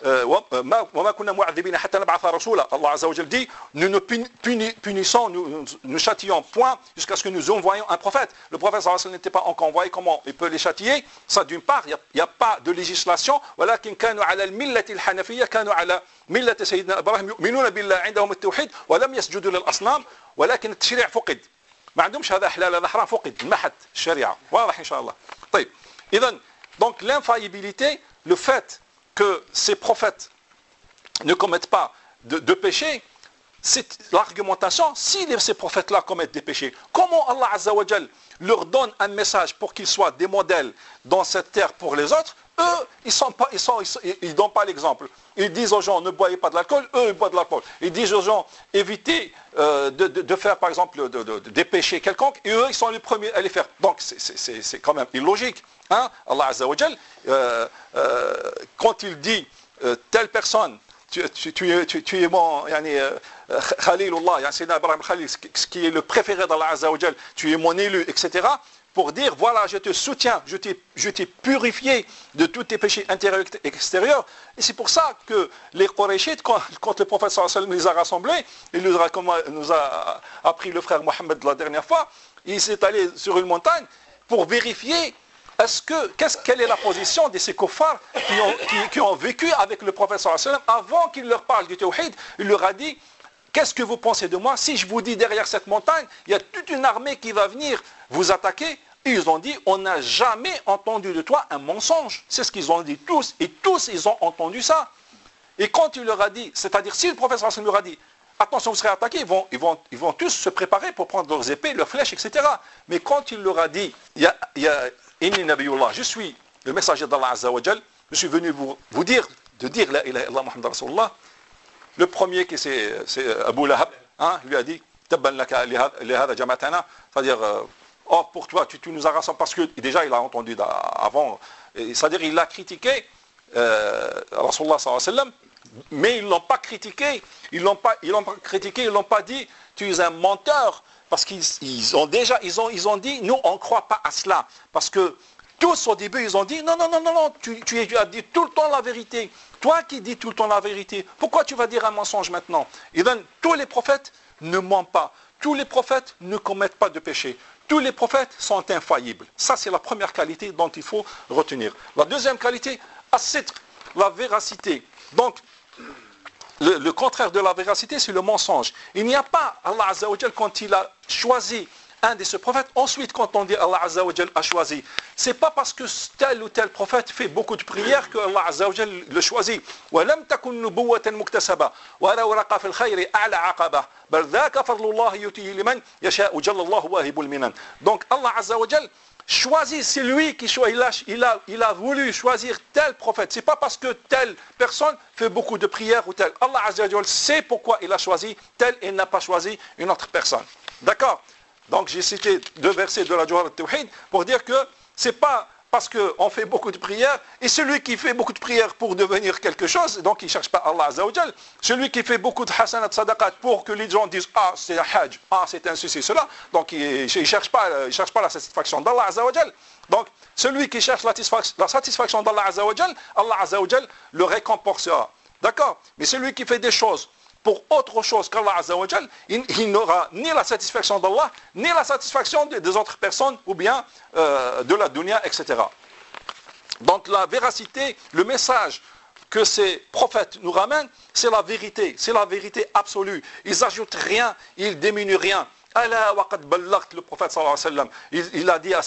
وما كنا معذبين حتى نبعث رسولا. Allah Azza wa Jal dit, nous ne punissons, nous ne châtillons point jusqu'à ce que nous envoyions un prophète. Le prophète sallallahu alayhi wa sallam n'était pas encore envoyé. Comment il peut les châtier? Ça, d'une part, il n'y a, a pas de législation. ولكن كانوا على الملة الحنفية كانوا على ملة سيدنا إبراهيم يؤمنون بالله عندهم التوحيد ولم يسجدوا للأصنام ولكن التشريع فقد. ما عندهمش هذا حلال هذا حرام فقد محت الشريعة. واضح إن شاء الله. طيب. إذن donc l'infaillibilité, le fait que ces prophètes ne commettent pas de, de péché, c'est l'argumentation. Si les, ces prophètes-là commettent des péchés, comment Allah Azza wa Jal leur donne un message pour qu'ils soient des modèles dans cette terre pour les autres? Eux, ils sont pas, ils sont, ils, ils donnent pas l'exemple. Ils disent aux gens ne boyez pas de l'alcool, eux ils boivent de l'alcool. Ils disent aux gens évitez euh, de, de, de faire par exemple de, de, de, des péchés quelconques, et eux ils sont les premiers à les faire. Donc c'est quand même illogique. Hein? Allah Azza wa Jal, euh, euh, quand il dit euh, telle personne, tu, tu, tu, tu, tu es mon yani, euh, Khalilullah, yani, Ibrahim Khalil, ce qui est le préféré d'Allah Azza wa Jal, tu es mon élu, et cetera. Pour dire, voilà, je te soutiens, je t'ai purifié de tous tes péchés intérieurs et extérieurs. Et c'est pour ça que les Qurayshites, quand, quand le prophète sallallahu alayhi wa sallam les a rassemblés, il nous a, comme nous a appris le frère Mohammed la dernière fois, il s'est allé sur une montagne pour vérifier est-ce que, qu'est-ce, quelle est la position de ces kuffars qui ont, qui, qui ont vécu avec le prophète sallallahu alayhi wa sallam avant qu'il leur parle du tawhid. Il leur a dit, qu'est-ce que vous pensez de moi? Si je vous dis derrière cette montagne, il y a toute une armée qui va venir vous attaquer. Et ils ont dit, on n'a jamais entendu de toi un mensonge. C'est ce qu'ils ont dit tous. Et tous, ils ont entendu ça. Et quand il leur a dit, c'est-à-dire si le prophète sallallahu alayhi wa sallam leur a dit, attention, vous serez attaqués, ils vont, ils, vont, ils vont tous se préparer pour prendre leurs épées, leurs flèches, et cetera. Mais quand il leur a dit, ya, ya, inni nabiyullah, je suis le messager d'Allah Azza wa Jal, je suis venu vous, vous dire, de dire la ilaha illallah Muhammad Rasulullah. Le premier qui c'est Abu Lahab, hein, lui a dit, tabban laka li hadha jama'atana, c'est-à-dire, euh, oh pour toi, tu, tu nous as rassemblés, parce que déjà il a entendu avant, c'est-à-dire il a critiqué euh, Rasulullah sallallahu alayhi wa sallam, mais ils ne l'ont pas critiqué, ils l'ont pas, ils l'ont pas critiqué, ils l'ont pas dit, tu es un menteur, parce qu'ils ils ont déjà, ils ont, ils ont dit, nous on ne croit pas à cela, parce que tous au début ils ont dit, non, non, non, non, non tu, tu, tu as dit tout le temps la vérité, toi qui dis tout le temps la vérité, pourquoi tu vas dire un mensonge maintenant? Et bien, tous les prophètes ne mentent pas, tous les prophètes ne commettent pas de péché, tous les prophètes sont infaillibles. Ça c'est la première qualité dont il faut retenir. La deuxième qualité, as-sidq, la véracité. Donc, le, le contraire de la véracité, c'est le mensonge. Il n'y a pas, Allah Azza wa Jal, quand il a choisi un de ces prophètes, ensuite quand on dit Allah Azza wa Jal a choisi, c'est pas parce que tel ou tel prophète fait beaucoup de prières que Allah Azza wa Jal le choisit. وَلَمْ تَكُنْ نُبُوَّةً مُكْتَسَبَةً وَلَوْ رَقَى فِي الْخَيْرِ أَعْلَى عَقَبَةً بَلْ ذَاكَ فَضْلُ اللَّهِ يُؤْتِيهِ لِمَنْ يَشَاءُ جَلَّ اللَّهُ وَاهِبُ الْمِنَنِ. Donc Allah Azza wa Jal choisit, c'est lui qui choisit, il a, il, a, il a voulu choisir tel prophète. C'est pas parce que telle personne fait beaucoup de prières ou tel. Allah Azza wa Jal sait pourquoi il a choisi tel et n'a pas choisi une autre personne. D'accord? Donc j'ai cité deux versets de la Jawhar al-Tawhid pour dire que c'est pas parce qu'on fait beaucoup de prières, et celui qui fait beaucoup de prières pour devenir quelque chose, donc il ne cherche pas Allah Azza wa Jal, celui qui fait beaucoup de hasanat sadaqat pour que les gens disent ah c'est un hajj, ah c'est un ceci, cela, donc il ne cherche pas, il cherche pas la satisfaction d'Allah Azza wa Jal. Donc celui qui cherche la satisfaction d'Allah Azza wa Jal, Allah Azza wa Jal le récompensera. D'accord? Mais celui qui fait des choses pour autre chose qu'Allah Azza wa Jal, il, il n'aura ni la satisfaction d'Allah, ni la satisfaction des, des autres personnes, ou bien euh, de la dunya, et cetera. Donc la véracité, le message que ces prophètes nous ramènent, c'est la vérité, c'est la vérité absolue. Ils n'ajoutent rien, ils diminuent rien. Allah wa qad ballaght, le prophète sallallahu alayhi wa sallam, il, il a dit à,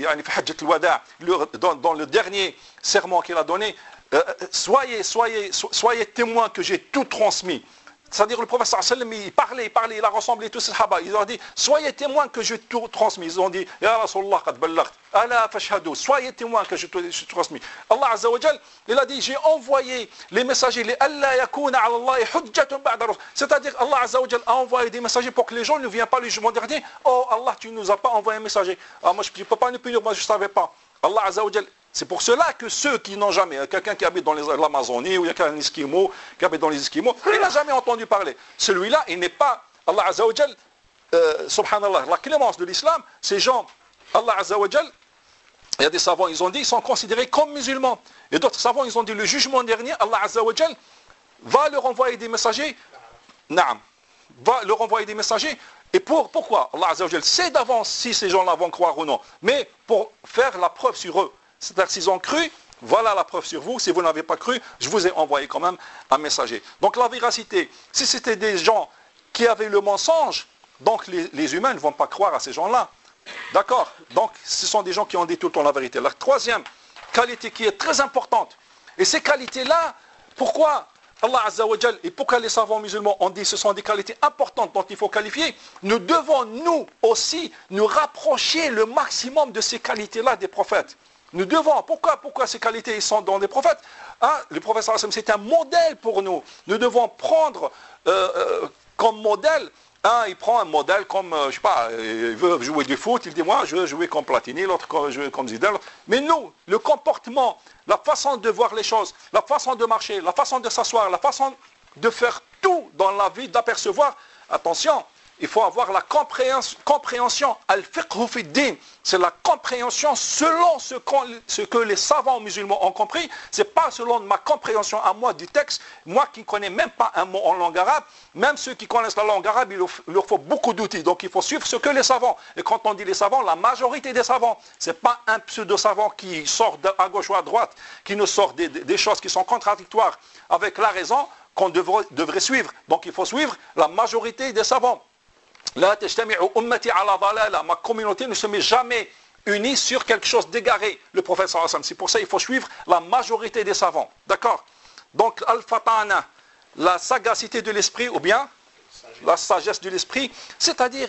dans, dans le dernier sermon qu'il a donné, euh, soyez, soyez, soyez témoins que j'ai tout transmis. C'est-à-dire le prophète sallallahu alayhi wa sallam, il parlait, il parlait, il a rassemblé tous ces sahaba. Ils ont dit, soyez témoins que j'ai tout transmis. Ils ont dit, Ya Rasulallah qad ballaght, ala fashhadu, soyez témoins que j'ai tout transmis. Allah Azza wa Jal, il a dit, j'ai envoyé les messagers, les Allah yakuna ala Allah hujjatun ba'da rusul. C'est-à-dire Allah Azza wa Jal a envoyé des messagers pour que les gens ne viennent pas le jugement dernier. Oh Allah, tu ne nous as pas envoyé un messager. Ah, moi je ne peux pas nous punir, moi je ne savais pas. Allah Azza wa Jal. C'est pour cela que ceux qui n'ont jamais, quelqu'un qui habite dans l'Amazonie, ou il y a un Esquimau qui habite dans les Esquimaux, il n'a jamais entendu parler. Celui-là, il n'est pas, Allah Azza wa Jal, euh, subhanallah, la clémence de l'islam, ces gens, Allah Azza wa Jal, il y a des savants, ils ont dit, ils sont considérés comme musulmans. Et d'autres savants, ils ont dit, le jugement dernier, Allah Azza wa Jal va leur envoyer des messagers, naam, va leur envoyer des messagers. Et pour, pourquoi Allah Azza wa Jal sait d'avance si ces gens-là vont croire ou non, mais pour faire la preuve sur eux. C'est-à-dire s'ils ont cru, voilà la preuve sur vous. Si vous n'avez pas cru, je vous ai envoyé quand même un messager. Donc la véracité, si c'était des gens qui avaient le mensonge, donc les, les humains ne vont pas croire à ces gens-là. D'accord? Donc ce sont des gens qui ont dit tout le temps la vérité. La troisième qualité qui est très importante, et ces qualités-là, pourquoi Allah Azza wa Jal, et pourquoi les savants musulmans ont dit que ce sont des qualités importantes dont il faut qualifier, nous devons nous aussi nous rapprocher le maximum de ces qualités-là des prophètes. Nous devons, pourquoi, pourquoi ces qualités sont dans les prophètes, hein? Le prophète sallallahu alayhi wa sallam, c'est un modèle pour nous. Nous devons prendre euh, euh, comme modèle, hein, il prend un modèle comme, euh, je sais pas, il veut jouer du foot, il dit moi je veux jouer comme Platini, l'autre jouer comme Zidane. Mais nous, le comportement, la façon de voir les choses, la façon de marcher, la façon de s'asseoir, la façon de faire tout dans la vie, d'apercevoir, attention, il faut avoir la compréhension, compréhension al-fiqhu fi din. C'est la compréhension selon ce, ce que les savants musulmans ont compris. Ce n'est pas selon ma compréhension à moi du texte. Moi qui ne connais même pas un mot en langue arabe, même ceux qui connaissent la langue arabe, il leur faut beaucoup d'outils. Donc il faut suivre ce que les savants. Et quand on dit les savants, la majorité des savants, ce n'est pas un pseudo-savant qui sort à gauche ou à droite, qui nous sort des, des choses qui sont contradictoires avec la raison qu'on devrait, devrait suivre. Donc il faut suivre la majorité des savants. La tajtami'u ummati ala dalala, ma communauté ne se met jamais unie sur quelque chose d'égaré. Le prophète sallallahu alayhi wa sallam. C'est pour ça qu'il faut suivre la majorité des savants. D'accord? Donc al-fatana, la sagacité de l'esprit ou bien la sagesse de l'esprit, c'est-à-dire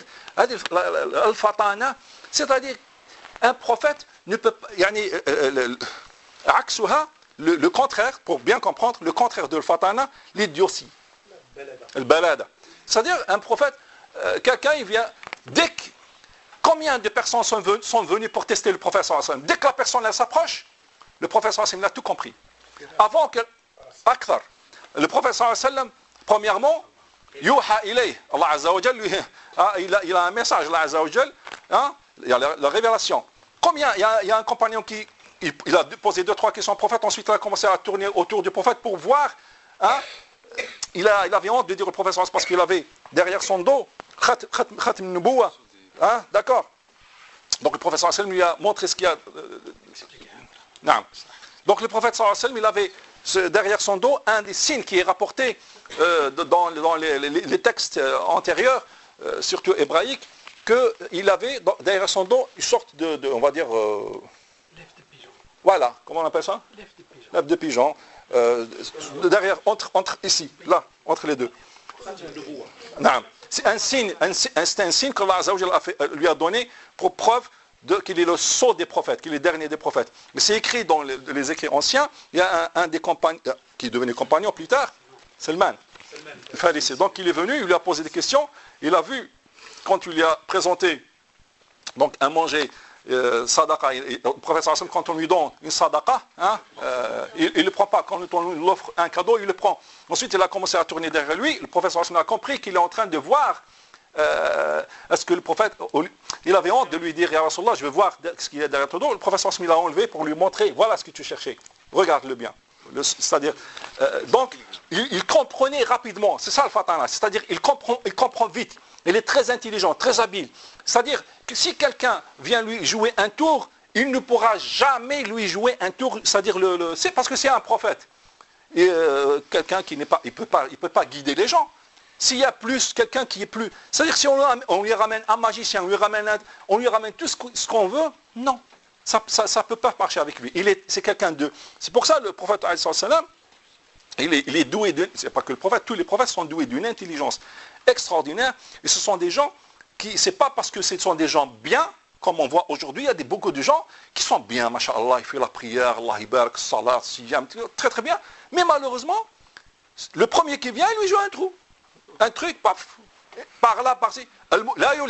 al-fatana, c'est-à-dire un prophète ne peut pas, yani, le, le contraire, pour bien comprendre, le contraire de al-fatana, l'idiotie. Al-balada. C'est-à-dire un prophète, Euh, quelqu'un il vient, dès que, combien de personnes sont, ven, sont venues pour tester le prophète sallallahu alayhi wa sallam? Dès que la personne elle s'approche, le prophète sallallahu alayhi wa sallam a tout compris. Avant que, akthar, le prophète sallallahu alayhi wa sallam, premièrement, yuha ilayh, Allah Azza wa Jal, lui, hein, il, a, il a un message, Allah Azza wa Jal, hein, il y a la, la révélation. Combien, il y a, il y a un compagnon qui, il, il a posé deux, trois questions au prophète, ensuite il a commencé à tourner autour du prophète pour voir, hein, il, a, il avait honte de dire au prophète sallallahu alayhi wa sallam parce qu'il avait derrière son dos Khatim Nubuwa, hein, d'accord. Donc le prophète sallallahu alayhi wa sallam lui a montré ce qu'il y a. Euh, non. Donc le prophète sallallahu alayhi wa sallam, il avait ce, derrière son dos un des signes qui est rapporté euh, dans, dans les, les, les textes antérieurs, euh, surtout hébraïques, qu'il avait dans, derrière son dos une sorte de, de on va dire, euh,
lèvre de pigeon.
Voilà, comment on appelle ça?
Lèvre de pigeon.
Lèvre de pigeon. Euh, derrière, entre, entre ici, là, entre les deux. Non. C'est un signe, un, c'est un signe que Allah Azza wa Jalla a fait, lui a donné pour preuve qu'il est le sceau des prophètes, qu'il est le dernier des prophètes. Mais c'est écrit dans les, les écrits anciens, il y a un, un des compagnons, qui est devenu compagnon plus tard, Salman, le pharisée. Donc il est venu, il lui a posé des questions, il a vu, quand il lui a présenté donc un manger, euh, sadaqa, et, et, le prophète sallam, quand on lui donne une sadaqa, hein, euh, il ne le prend pas, quand on lui offre un cadeau, il le prend. Ensuite, il a commencé à tourner derrière lui. Le prophète sallallahu alayhi wa sallam a compris qu'il est en train de voir. Euh, est-ce que le prophète, il avait honte de lui dire, Ya Rasulallah, je veux voir ce qu'il y a derrière ton dos. Le prophète sallallahu alayhi wa sallam l'a enlevé pour lui montrer, voilà ce que tu cherchais. Regarde-le bien. Le, c'est-à-dire, euh, donc, il, il comprenait rapidement. C'est ça le fatana. C'est-à-dire, il comprend, il comprend vite. Il est très intelligent, très habile. C'est-à-dire que si quelqu'un vient lui jouer un tour, il ne pourra jamais lui jouer un tour. C'est-à-dire, le, le, c'est parce que c'est un prophète. et, euh, quelqu'un qui n'est pas, il peut pas, il peut pas guider les gens. S'il y a plus, quelqu'un qui est plus, c'est-à-dire si on, on lui ramène un magicien, on lui ramène, un, on lui ramène tout ce qu'on veut, non, ça, ça, ça peut pas marcher avec lui. Il est, c'est quelqu'un de, c'est pour ça le prophète alayhi salam, il est, il est doué de, c'est pas que le prophète, tous les prophètes sont doués d'une intelligence extraordinaire, et ce sont des gens qui, c'est pas parce que ce sont des gens bien, comme on voit aujourd'hui, il y a des, beaucoup de gens qui sont bien, masha'Allah, il fait la prière, Allah ibarak, salat, siyam, très très bien, mais malheureusement, le premier qui vient, il lui joue un trou. Un truc, paf, par là, par-ci. Un,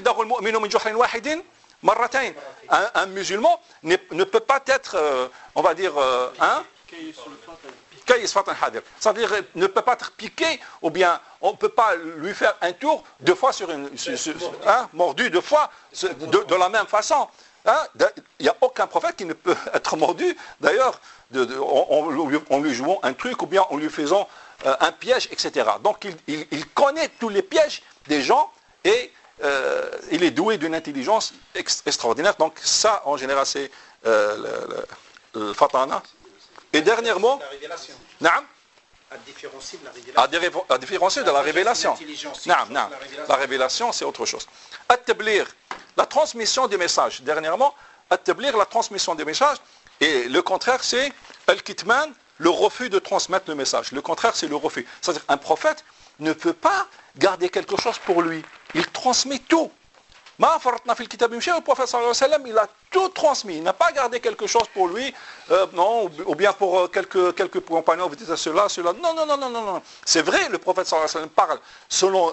un musulman ne, ne peut pas être, euh, on va dire, euh, un, c'est-à-dire ne peut pas être piqué, ou bien on ne peut pas lui faire un tour deux fois sur une, sur, sur, hein, mordu deux fois, de, de la même façon. Hein, il n'y a aucun prophète qui ne peut être mordu, d'ailleurs, de, de, on, on lui jouant un truc, ou bien en lui faisant euh, un piège, et cetera. Donc il, il, il connaît tous les pièges des gens, et euh, il est doué d'une intelligence ex extraordinaire. Donc ça, en général, c'est euh, le, le, le fatana. Et dernièrement,
la révélation.
Naam,
à différencier de la révélation.
à différencier de la révélation. Naam, naam. La révélation, c'est autre chose. At-tablir, la transmission des messages. Dernièrement, at-tablir, la transmission des messages. Et le contraire, c'est al-kitman, le refus de transmettre le message. Le contraire, c'est le refus. C'est-à-dire qu'un prophète ne peut pas garder quelque chose pour lui. Il transmet tout. Le prophète sallallahu alayhi wa sallam, il a tout transmis. Il n'a pas gardé quelque chose pour lui, euh, non, ou bien pour euh, quelques, quelques compagnons, vous dites cela, cela. Non, non, non, non, non, non. C'est vrai, le prophète sallallahu alayhi wa sallam parle selon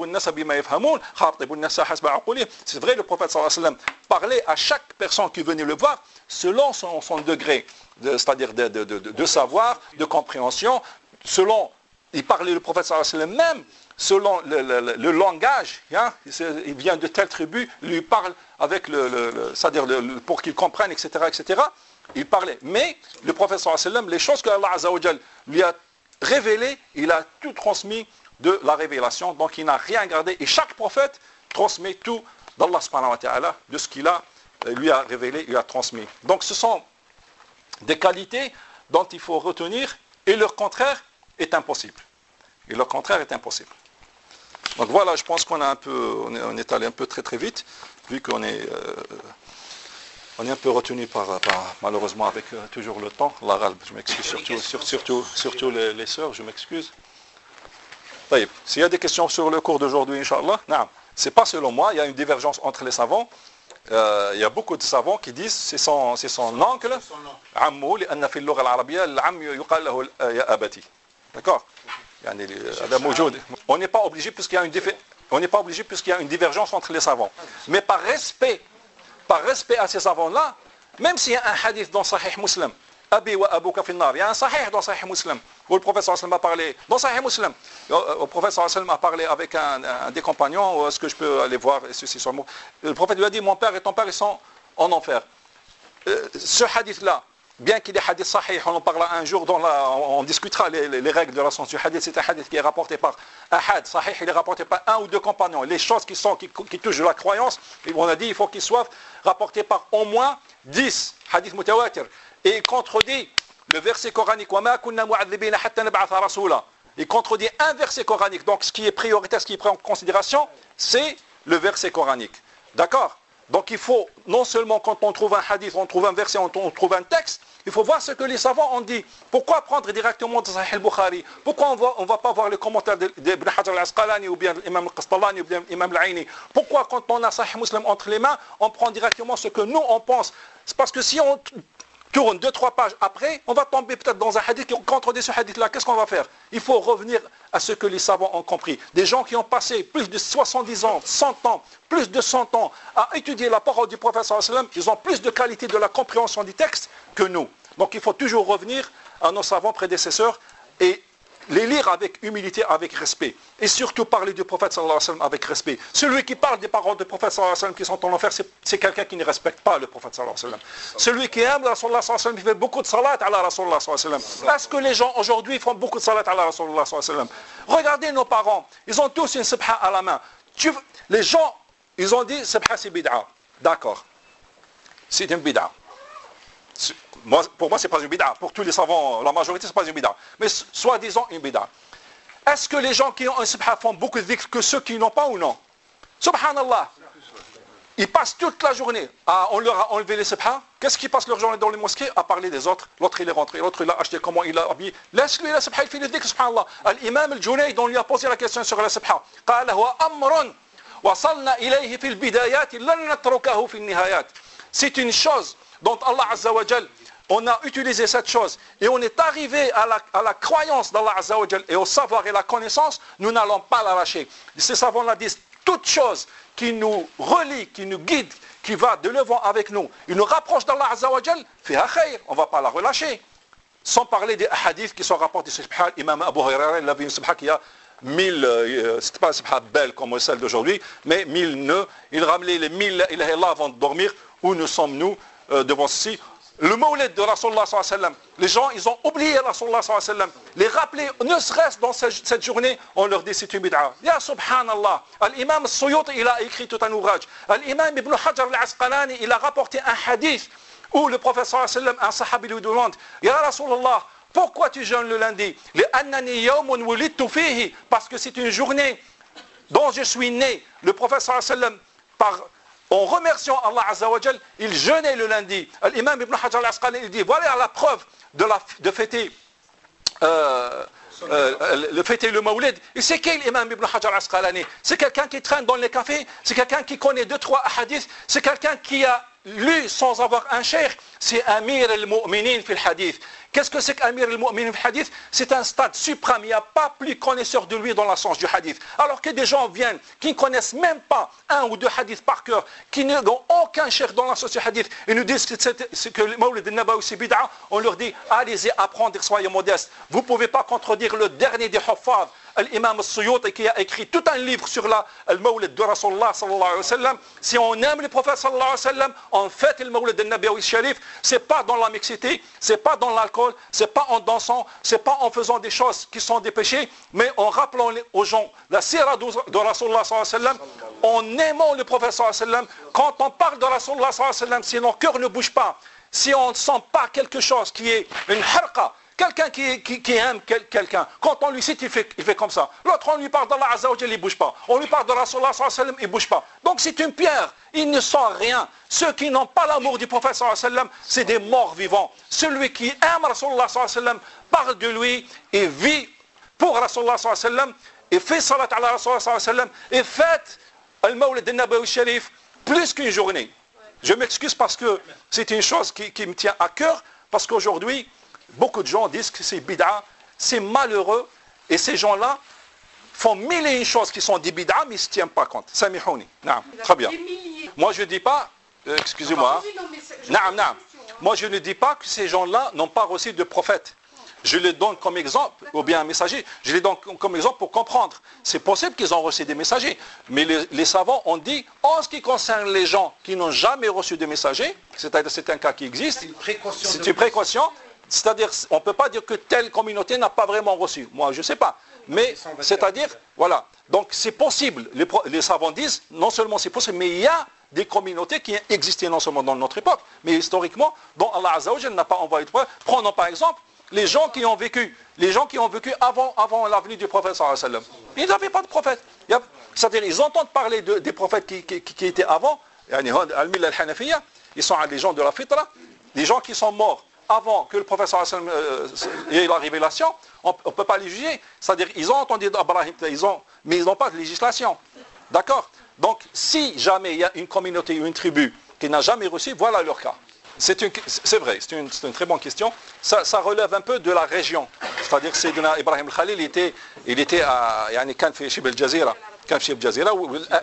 c'est vrai, le prophète sallallahu alayhi wa sallam parlait à chaque personne qui venait le voir selon son, son degré, de, c'est-à-dire de, de, de, de savoir, de compréhension, selon, il parlait le prophète sallallahu alayhi wa sallam même, selon le, le, le, le langage, hein, il vient de telle tribu, il lui parle avec le, le, le c'est-à-dire le, le, pour qu'il comprenne, et cetera, et cetera. Il parlait. Mais le prophète sallallahu alayhi wa sallam, les choses que Allah azza wa jal lui a révélées, il a tout transmis de la révélation, donc il n'a rien gardé. Et chaque prophète transmet tout d'Allah subhanahu wa ta'ala, de ce qu'il a, lui a révélé, lui a transmis. Donc ce sont des qualités dont il faut retenir, et leur contraire est impossible. Et leur contraire est impossible. Donc voilà, je pense qu'on a un peu, on est, on est allé un peu très très vite, vu qu'on est, euh, on est un peu retenu par, par malheureusement avec euh, toujours le temps. La je m'excuse surtout, sur, surtout, surtout les, les sœurs, je m'excuse. S'il y a des questions sur le cours d'aujourd'hui, Inch'Allah, non, c'est pas selon moi, il y a une divergence entre les savants. Euh, il y a beaucoup de savants qui disent c'est son, c'est son oncle, Ammou, لأن في اللغة العربية العم يقال له يا أبتي. D'accord? On n'est pas obligé puisqu'il y a une diffé... on n'est pas obligé puisqu'il y a une divergence entre les savants. Mais par respect, par respect à ces savants-là, même s'il y a un hadith dans Sahih Muslim, Abi wa Abuka fi nar, il y a un Sahih dans Sahih Muslim, où le prophète sallallahu alayhi wa sallam a parlé, dans Sahih Muslim, le prophète sallallahu alayhi wa sallam a parlé avec un, un des compagnons, est-ce que je peux aller voir, et ceci sur moi. Le prophète lui a dit, mon père et ton père, ils sont en enfer. Euh, ce hadith-là, bien qu'il y ait hadith sahih, on en parlera un jour, dans la, on discutera les, les, les règles de la science du hadith. C'est un hadith qui est rapporté par un hadith sahih, il est rapporté par un ou deux compagnons. Les choses qui, sont, qui, qui touchent la croyance, on a dit il faut qu'ils soient rapportés par au moins dix hadiths mutawatir. Et il contredit le verset coranique. Il contredit un verset coranique. Donc ce qui est prioritaire, ce qui est pris en considération, c'est le verset coranique. D'accord? Donc il faut, non seulement quand on trouve un hadith, on trouve un verset, on trouve un texte, il faut voir ce que les savants ont dit. Pourquoi prendre directement dans Sahih al-Bukhari? Pourquoi on ne va pas voir les commentaires d'Ibn Hajar al-Asqalani ou bien l'imam al-Qastalani ou bien l'imam al-Aini? Pourquoi quand on a Sahih Muslim entre les mains, on prend directement ce que nous on pense? C'est parce que si on tourne deux, trois pages après, on va tomber peut-être dans un hadith qui contredit ce hadith-là. Qu'est-ce qu'on va faire? Il faut revenir à ce que les savants ont compris. Des gens qui ont passé plus de soixante-dix ans, cent ans, plus de cent ans à étudier la parole du prophète sallallahu alayhi wa sallam, ils ont plus de qualité de la compréhension du texte que nous. Donc il faut toujours revenir à nos savants prédécesseurs et les lire avec humilité, avec respect. Et surtout parler du prophète sallallahu alayhi wa sallam avec respect. Celui qui parle des paroles du prophète sallallahu alayhi wa sallam qui sont en enfer, c'est quelqu'un qui ne respecte pas le prophète sallallahu alayhi wa sallam. Celui qui aime Rasulullah sallallahu alayhi wa sallam, il fait beaucoup de salat à la Rasulullah sallallahu alayhi wa sallam. Parce que les gens aujourd'hui font beaucoup de salat à la Rasulullah sallallahu alayhi wa sallam. Regardez nos parents, ils ont tous une subha à la main. Tu, les gens, ils ont dit subha c'est bid'a. D'accord. C'est une bid'a. Moi, pour moi, c'est pas une bid'a. Pour tous les savants, la majorité, c'est pas une bid'a. Mais soi-disant une bid'a. Est-ce que les gens qui ont un subha font beaucoup de dhikr que ceux qui n'ont pas ou non? Subhanallah. Ils passent toute la journée, à, on leur a enlevé les subha. Qu'est-ce qu'ils passent leur journée dans les mosquées? À parler des autres. L'autre il est rentré, l'autre il a acheté, comment il a habillé. Laisse-lui la subha, il fait le dhikr, subhanallah. L'imam al-Junayd, on lui a posé la question sur la subha. قال هو أمر وصلنا إليه في البدايات لن نتركه في النهايات. C'est une chose dont Allah Azza wa Jal, on a utilisé cette chose et on est arrivé à la, à la croyance d'Allah Azza wa Jal et au savoir et la connaissance, nous n'allons pas la lâcher. Ces savants-là disent toute chose qui nous relie, qui nous guide, qui va de l'avant avec nous, il nous rapproche d'Allah Azza wa Jal, fiha khayr, on ne va pas la relâcher. Sans parler des hadiths qui sont rapportés sur Subha, Imam Abu Huraira, il avait une Subha qui a mille, euh, c'est pas une Subha belle comme celle d'aujourd'hui, mais mille nœuds, il ramenait les mille ilaha illallah avant de dormir. Où nous sommes-nous euh, devant ceci? Le mawlid de Rasulullah sallallahu alayhi wa sallam, les gens, ils ont oublié Rasulullah sallallahu alayhi wa sallam. Les rappeler, ne serait-ce dans cette, cette journée, on leur dit c'est une bid'a. Ya subhanallah, l'imam al-Suyuti, il a écrit tout un ouvrage. L'imam Ibn Hajar al-Asqalani, il a rapporté un hadith où le prophète sallallahu alayhi wa sallam, un sahabi lui demande, Ya Rasulullah, pourquoi tu jeûnes le lundi? Parce que c'est une journée dont je suis né. Le prophète sallallahu alayhi wa sallam, par... en remerciant Allah Azza wa Jal, il jeûnait le lundi. L'imam Ibn Hajar al-Asqalani, il dit, voilà la preuve de, la, de fêter, euh, euh, le fêter le Mawlid. Et c'est qui l'imam Ibn Hajar al-Asqalani? C'est quelqu'un qui traîne dans les cafés, c'est quelqu'un qui connaît deux, trois hadiths, c'est quelqu'un qui a lu sans avoir un cheikh, c'est Amir al-Mu'minin fil hadith. Qu'est-ce que c'est qu'Amir al-Mu'minin fil hadith? C'est un stade suprême, il n'y a pas plus connaisseur de lui dans la science du hadith. Alors que des gens viennent, qui ne connaissent même pas un ou deux hadiths par cœur, qui n'ont aucun cheikh dans la science du hadith, et nous disent que, que le Mawlid al-Nabawi c'est bid'a, on leur dit, allez-y apprendre, soyez modestes. Vous ne pouvez pas contredire le dernier des Huffaz, l'imam al-Suyuti, qui a écrit tout un livre sur la, le Mawlid de Rasulullah sallallahu alayhi wa sallam. Si on aime le prophète sallallahu alayhi wa sallam, on fête le Mawlid al-Nabawi Sharif, c'est pas dans la mixité, c'est pas dans l'alcool, c'est pas en dansant, c'est pas en faisant des choses qui sont des péchés, mais en rappelant aux gens la sira de Rasulullah sallallahu alayhi wa sallam, en aimant le prophète sallallahu alayhi wa sallam. Quand on parle de Rasulullah sallallahu alayhi wa sallam, si nos cœurs ne bougent pas, si on ne sent pas quelque chose qui est une harqa, quelqu'un qui, qui, qui aime quel, quelqu'un, quand on lui cite, il fait, il fait comme ça. L'autre, on lui parle d'Allah Azza wa Jalla, il ne bouge pas. On lui parle de Rasulullah sallallahu alayhi wa sallam, il ne bouge pas. Donc c'est une pierre, il ne sent rien. Ceux qui n'ont pas l'amour du prophète sallallahu alayhi wa sallam, c'est des morts vivants. Celui qui aime Rasulullah sallallahu alayhi wa sallam, parle de lui et vit pour Rasulullah sallallahu alayhi wa sallam, et fait salat ala Rasulullah sallallahu alayhi wa sallam, et fête al-Mawlid al-Nabawi Sharif plus qu'une journée. Je m'excuse parce que c'est une chose qui, qui me tient à cœur, parce qu'aujourd'hui, beaucoup de gens disent que c'est bid'a, c'est malheureux, et ces gens-là font mille et une choses qui sont des bid'a, mais ils ne se tiennent pas compte. Samihouni. Naam, très bien. Moi je ne dis pas, euh, excusez-moi, naam, naam. Moi je ne dis pas que ces gens-là n'ont pas reçu de prophète. Je les donne comme exemple, ou bien un messager, je les donne comme exemple pour comprendre. C'est possible qu'ils ont reçu des messagers, mais les, les savants ont dit, en ce qui concerne les gens qui n'ont jamais reçu de messagers, c'est-à-dire c'est un cas qui existe, c'est une précaution, c'est-à-dire on ne peut pas dire que telle communauté n'a pas vraiment reçu. Moi je ne sais pas, mais c'est-à-dire, voilà, donc c'est possible, les, les savants disent, non seulement c'est possible, mais il y a des communautés qui existaient non seulement dans notre époque, mais historiquement, dont Allah Azza wa Jalla n'a pas envoyé de preuve. Prenons par exemple, les gens qui ont vécu, les gens qui ont vécu avant, avant la venue du prophète sallallahu alayhi wa sallam. Ils n'avaient pas de prophète. C'est-à-dire, ils entendent parler de, des prophètes qui, qui, qui étaient avant, ils sont des gens de la fitra, des gens qui sont morts avant que le prophète sallallahu alayhi wa sallam ait la révélation, on ne peut pas les juger. C'est-à-dire, ils ont entendu d'Abraham, ils ont, mais ils n'ont pas de législation. D'accord? Donc, si jamais il y a une communauté ou une tribu qui n'a jamais reçu, voilà leur cas. C'est vrai, c'est une, une très bonne question. Ça, ça relève un peu de la région. C'est-à-dire que Sayyidina Ibrahim al-Khalil, il était, il était à, يعني كان في شبه الجزيرة, كان في شبه الجزيرة,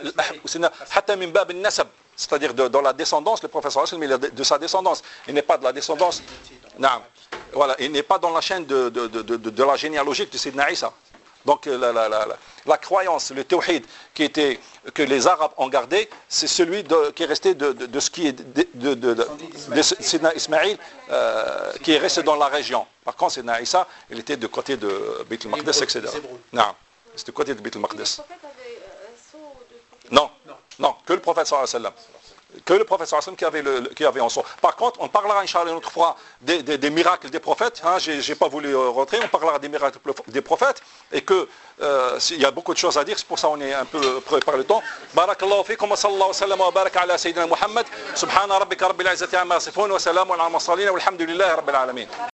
حتى من باب النسب, c'est-à-dire de, dans la descendance, le professeur Hassan, il est de sa descendance. Il n'est pas de la descendance, non, voilà, il n'est pas dans la chaîne de, de, de, de, de la généalogique de Sayyidina Isa. Donc la, la, la, la, la croyance, le tawhid qui était, que les Arabes ont gardé, c'est celui de, qui est resté de, de, de ce qui est de, de, de, de, de Sidna Ismaïl, euh, qui est resté dans la région. Par contre, Sidna Isa, il était de côté de Beit al-Maqdis, et cetera. Non, c'est du côté de Beit al-Maqdis. Non, non, que le prophète sallallahu alayhi wa sallam. que le prophète sallallahu alayhi wa sallam qui avait, le, qui avait en soi. Par contre, on parlera, Inch'Allah, une autre fois des, des, des miracles des prophètes. Hein, j'ai, j'ai pas voulu rentrer. On parlera des miracles des prophètes et que euh, il y a beaucoup de choses à dire. C'est pour ça qu'on est un peu près par le temps. Barakallahu fikum wa sallallahu wa sallam wa baraka ala sayyidina Muhammad. Subhana rabbika rabbil izzati amma yasifun wa salamun ala al-mursalin walhamdulillahi rabbil alamin.